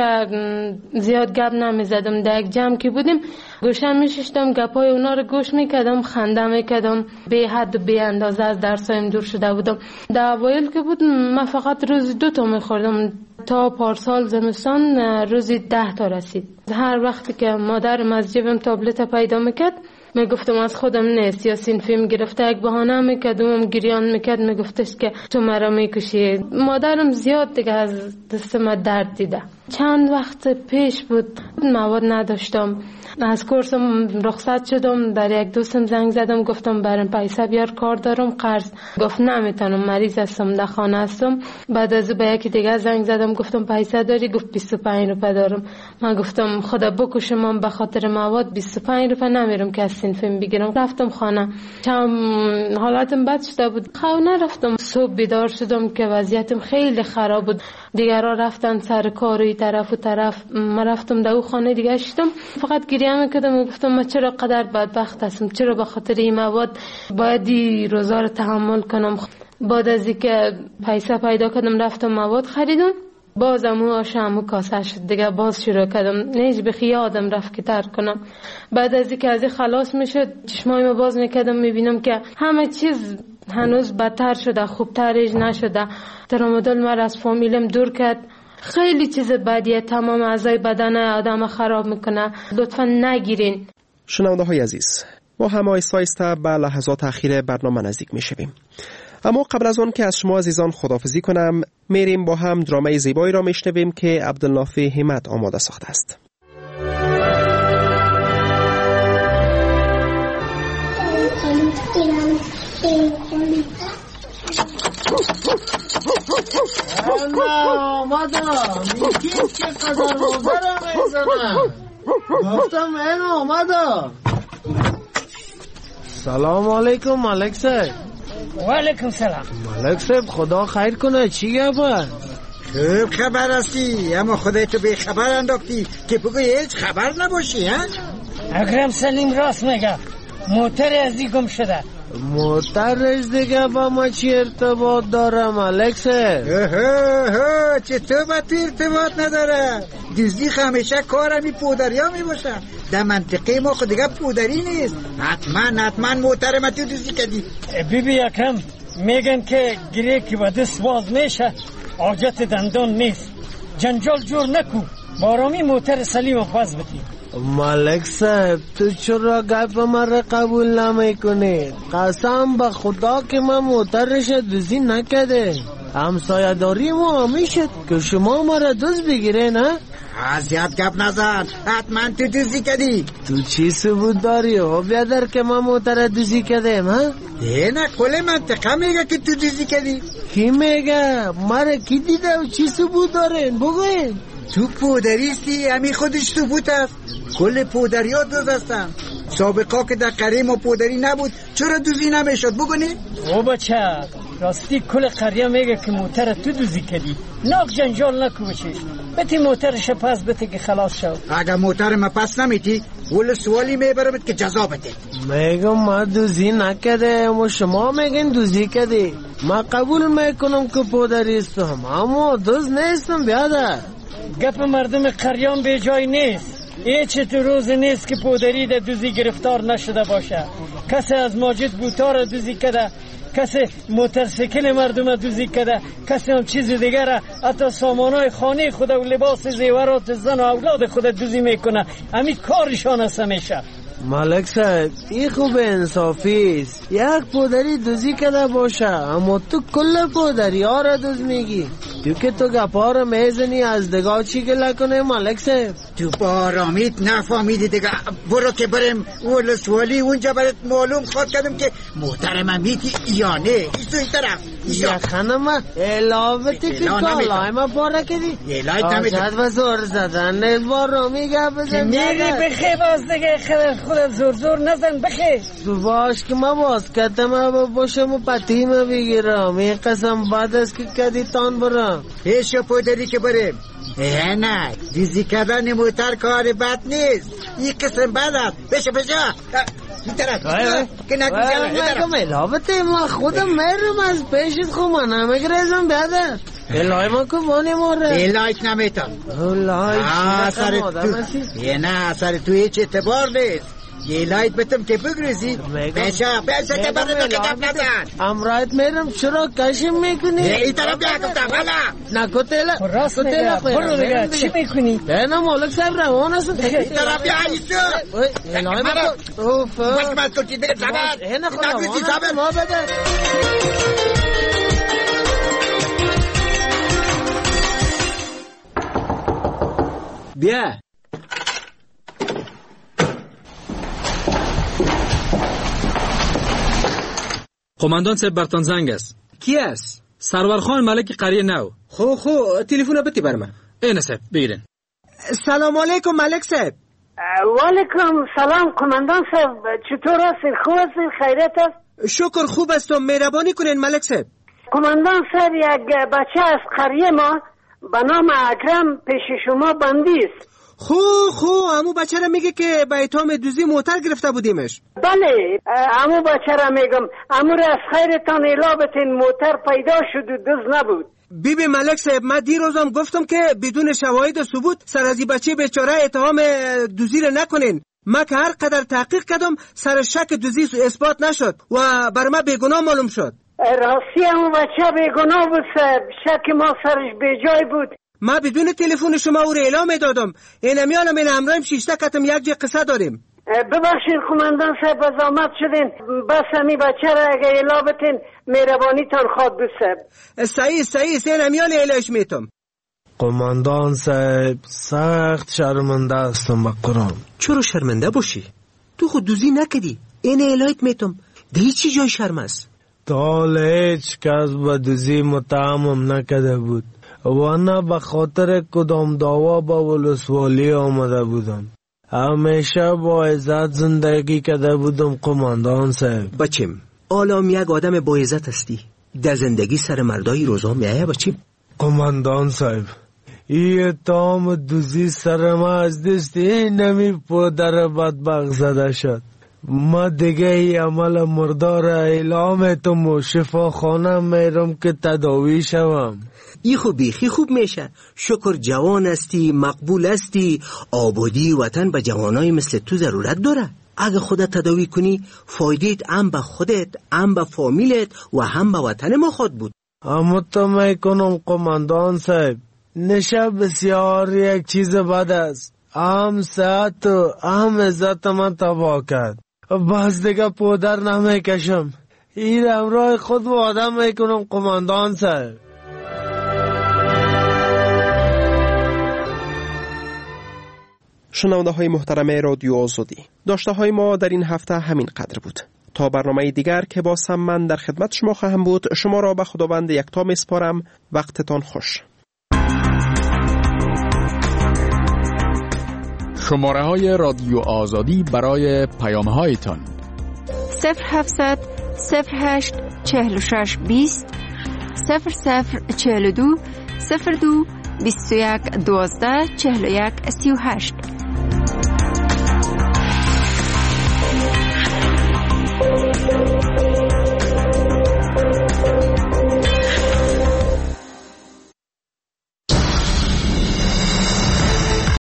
زیاد گپ نمیزدم. در یک جمع که بودیم گوشه میششتم، گپای اونا رو گوش میکردم، خنده میکردم. به حد و به اندازه از درسایم دور شده بودم. در اوایل که بود من فقط روزی دو تا میخوردم، تا پارسال زمستان روزی ده تا رسید. هر وقتی که مادرم از جیبم تابلت پیدا میکرد میگفتم از خودم نیست، یا سینفیم گرفته یک بهانه میکردم، گریان میکرد، میگفتش که تو مرا میکشی. مادرم زیاد دیگه از دست من درد دیده. چند وقت پیش بود مواد نداشتم، از کورسم رخصت شدم، در یک دوستم زنگ زدم گفتم برام پیسه بیار کار دارم قرض. گفت نمیتونم، مریض هستم، در خانه هستم. بعد از به یکی دیگه زنگ زدم گفتم پیسه داری؟ گفت بیست و پنج روپیه دارم. من گفتم خدا بکشه، من به خاطر مواد بیست و پنج روپیه نمیرم که از سینفم بگیرم. رفتم خانه، چم حالتم بد شده بود، خونه رفتم. صبح بیدار شدم که وضعیتم خیلی خراب بود. دیگرها رفتن سر کاری طرف و طرف، من رفتم در خانه دیگه شدم، فقط گریه میکردم. گفتم من چرا قدر بدبخت هستم، چرا به خاطر این مواد باید این روزا رو تحمل کنم. بعد از اینکه پیسه پیدا کردم رفتم مواد خریدم، بازم او آشامو کاسه شد دیگه، باز شروع کردم. نیج بخی یادم رفت که ترک کنم. بعد از اینکه از این خلاص میشد چشمایمو باز میکردم، میبینم که همه چیز هنوز بدتر شده، خوبترش نشده. ترامادول من از فامیلم دور کرد. خیلی چیز بدیه، تمام اعضای بدن آدم خراب میکنه. لطفا نگیرین. شنونده های عزیز، ما هم آیسته آیسته به لحظات اخیر برنامه نزدیک میشویم. اما قبل از آن که از شما عزیزان خداحافظی کنم، میریم با هم درامه زیبایی را میشنویم که عبدالنافع همت آماده ساخته است. انا آمدم، میگیم که قدر روزه را میزنم. گفتم این آمدم. سلام علیکم ملک صاحب. وعلیکم سلام. ملک صاحب خدا خیر کنه، چی گفت؟ خوب خبر هستی، اما خودت تو به خبر انداختی که بگو هیچ خبر نباشی. ها اکرم سلیم راست میگه، موتر ازی گم شده. موترش دیگه با ما چی ارتباط داره ملک صاحب؟ چطور با تو ارتباط نداره؟ دزدی همیشه کار همی پودریا می باشه. در منطقه ما خود دیگه پودری نیست. حتما حتما موتر ما تو دزدی کردی. بی بی اکرم میگن که گریه که با دست باز میشه حاجت دندان نیست. جنجال جور نکو، بارامی موتر سلیم پاس بدی. ملک صاحب تو چرا گپ مرا قبول نمیکنی؟ قسم به خدا که من موترش دزدی نکرده. همسایه‌داری ما همیشه که شما مرا دزد بگیره نه؟ ازیاد گپ نزن، حتما تو دزدی کردی. تو چی ثبوت داری او بیادر که من موتر دزدی کردم ها؟ یه نه کل منطقه میگه که تو دزدی کردی. کی میگه؟ مرا کی دیده و چی ثبوت دارین بگوین. تو پودریستی، همین خودش ثبوت است. کل پودری ها دوز هستن. سابقا که در قریه ما پودری نبود چرا دوزی نمیشد بگونی؟ او بچه راستی کل قریه میگه که موتر تو دوزی کردی. ناک جنجال نکو بچش، بتی موترش پس بتی که خلاص شد. اگر موتر ما پس نمیتی ول سوالی میبرمت که جزا بده. میگم ما دوزی نکرده و شما میگین دوزی کردی. ما قبول میکنم که پودری استم اما دوز نیستم بیادر. گپ مردم قریان به جای نیست. هیچ تو روز نیست که پودری در دوزی گرفتار نشده باشه. کسی از ماجد بوتار دوزی کده، کسی موترسیکل مردم دوزی کده، کسی هم چیز دیگر، حتی سامانای خانه خود و لباس زیورات زن و اولاد خود دوزی میکنه. همین کارشان است همیشه. ملک صاحب این خوب انصافی است. یک پودری دوزی کده باشه اما تو کل پودری ها را دوز میگی. تو که تو گپا را میزنی از دگاه چی گله کنه ملک صاحب؟ تو بارامیت نفهمیدی دیگه. برو که بریم ولسوالی اونجا برات معلوم خواهد کردم که محترم میتی یا نه. ایستو این طرف یا خانم الاوتی که کالای ما باره کدی الهی نمیتون آجاد و زور زدن بارامی گپ بزن. میری بخی باز دیگه خودت زور زور نزن بخی. تو باش که ما باز کدم ها باشم و پتیم بگیرم. این قسم بعد است که کدی تان برم. ایشو پودری که بریم. اه نه دیزی کردن موتر کار بد نیست. این قسم بد است. بشه بشه این طرف که نگو جلو ملاوته ما خودم میرم از پیشت خو من نمیگریزم بیادر. الهی ما که بانی ماره الهیت نمیتم. الهی اثر تو یه نه اثر تو هیچ اعتبار نیست. یه لایت بتم که بگریزی بشه بشه که برای تو که گفت نزن. امرایت میرم چرا کشم میکنی؟ این طرف بیا گفتم والا نکو تیلا راست میگه. برو دیگه چی میکنی؟ نه مالک صاحب روان است. این طرف بیا ایستو الهی ما اوف بس بس تو چی دیگه زبر نگویزی زبر ما بده. بیا قماندان صاحب برتان زنگ است. کی است؟ سرورخان ملک قریه نو. خو خو تلفن بتی بر من. اینه صاحب بگیرین. سلام علیکم ملک صاحب. و علیکم سلام قماندان صاحب، چطور هستین؟ خوب هستین؟ خیریت است؟ شکر خوب هستم. مهربانی کنین ملک صاحب. قماندان صاحب یک بچه از قریه ما به نام اکرم پیش شما بندی است. خو خو امو بچه را میگه که به اتهام دوزی موتر گرفته بودیمش. بله امو بچه را میگم. امو را از خیرتان اعلام بتین موتر پیدا شد و دوز نبود. بی بی ملک صاحب من دیروزم گفتم که بدون شواهد و ثبوت سر از این بچه بیچاره اتهام دوزی را نکنین. من که هر قدر تحقیق کردم سر شک دوزی اثبات نشد و بر من بیگناه معلوم شد. راستی امو بچه بیگناه بود صاحب، شک ما سرش بیجای بود. ما بدون تلفن شما او را اعلام دادم. این میانم این امرایم شیشته کتم یک جه قصه داریم. ببخشید قماندان صاحب زحمت شدین، بس همی بچه را اگه اعلام بتین مهربانی تان خواد بود صاحب. صحیح صحیح سین میان اعلامش میتم. قماندان صاحب سخت شرمنده هستم به قرآن. چرا شرمنده باشی؟ تو خود دوزی نکدی. این اعلامت میتم. دیگه چی جای شرم است؟ تا هیچ کس به دوزی متهمم نکده بود و نه به خاطر کدام دعوا با ولسوالی آمده بودم. همیشه با عزت زندگی کرده بودم قماندان صاحب. بچم آلام یک آدم با عزت هستی، در زندگی سر مردای روزا میایه بچی. قماندان صاحب، ای تام دوزی سر ما از دست این نمی پدر بدبخت زده شد. ما دیگه ای عمل مردار اعلام تم و شفاخانه میرم که تداوی شوم. ای خوب بیخی خوب میشه. شکر جوان هستی، مقبول هستی. آبادی وطن به جوانای مثل تو ضرورت داره. اگه خودت تداوی کنی فایدهت هم به خودت، هم به فامیلت و هم به وطن ما خود بود. اما تو میکنم قماندان صاحب، نشه بسیار یک چیز بد است. هم صحت و هم عزت من تباه کرد. بس دیگه پودر نمیکشم. این امرای خود وعده میکنم قماندان صاحب. شنونده های محترم رادیو آزادی، داشته های ما در این هفته همین قدر بود. تا برنامه دیگر که با سمن در خدمت شما خواهم بود، شما را به خداوند یکتا میسپارم. وقتتان خوش. شماره های رادیو آزادی برای پیام هایتان: صفر هفتصد صفر هشت چهل و شش بیست صفر صفر چهل و دو صفر دو بیست و یک دوازده چهل و یک سی و هشت.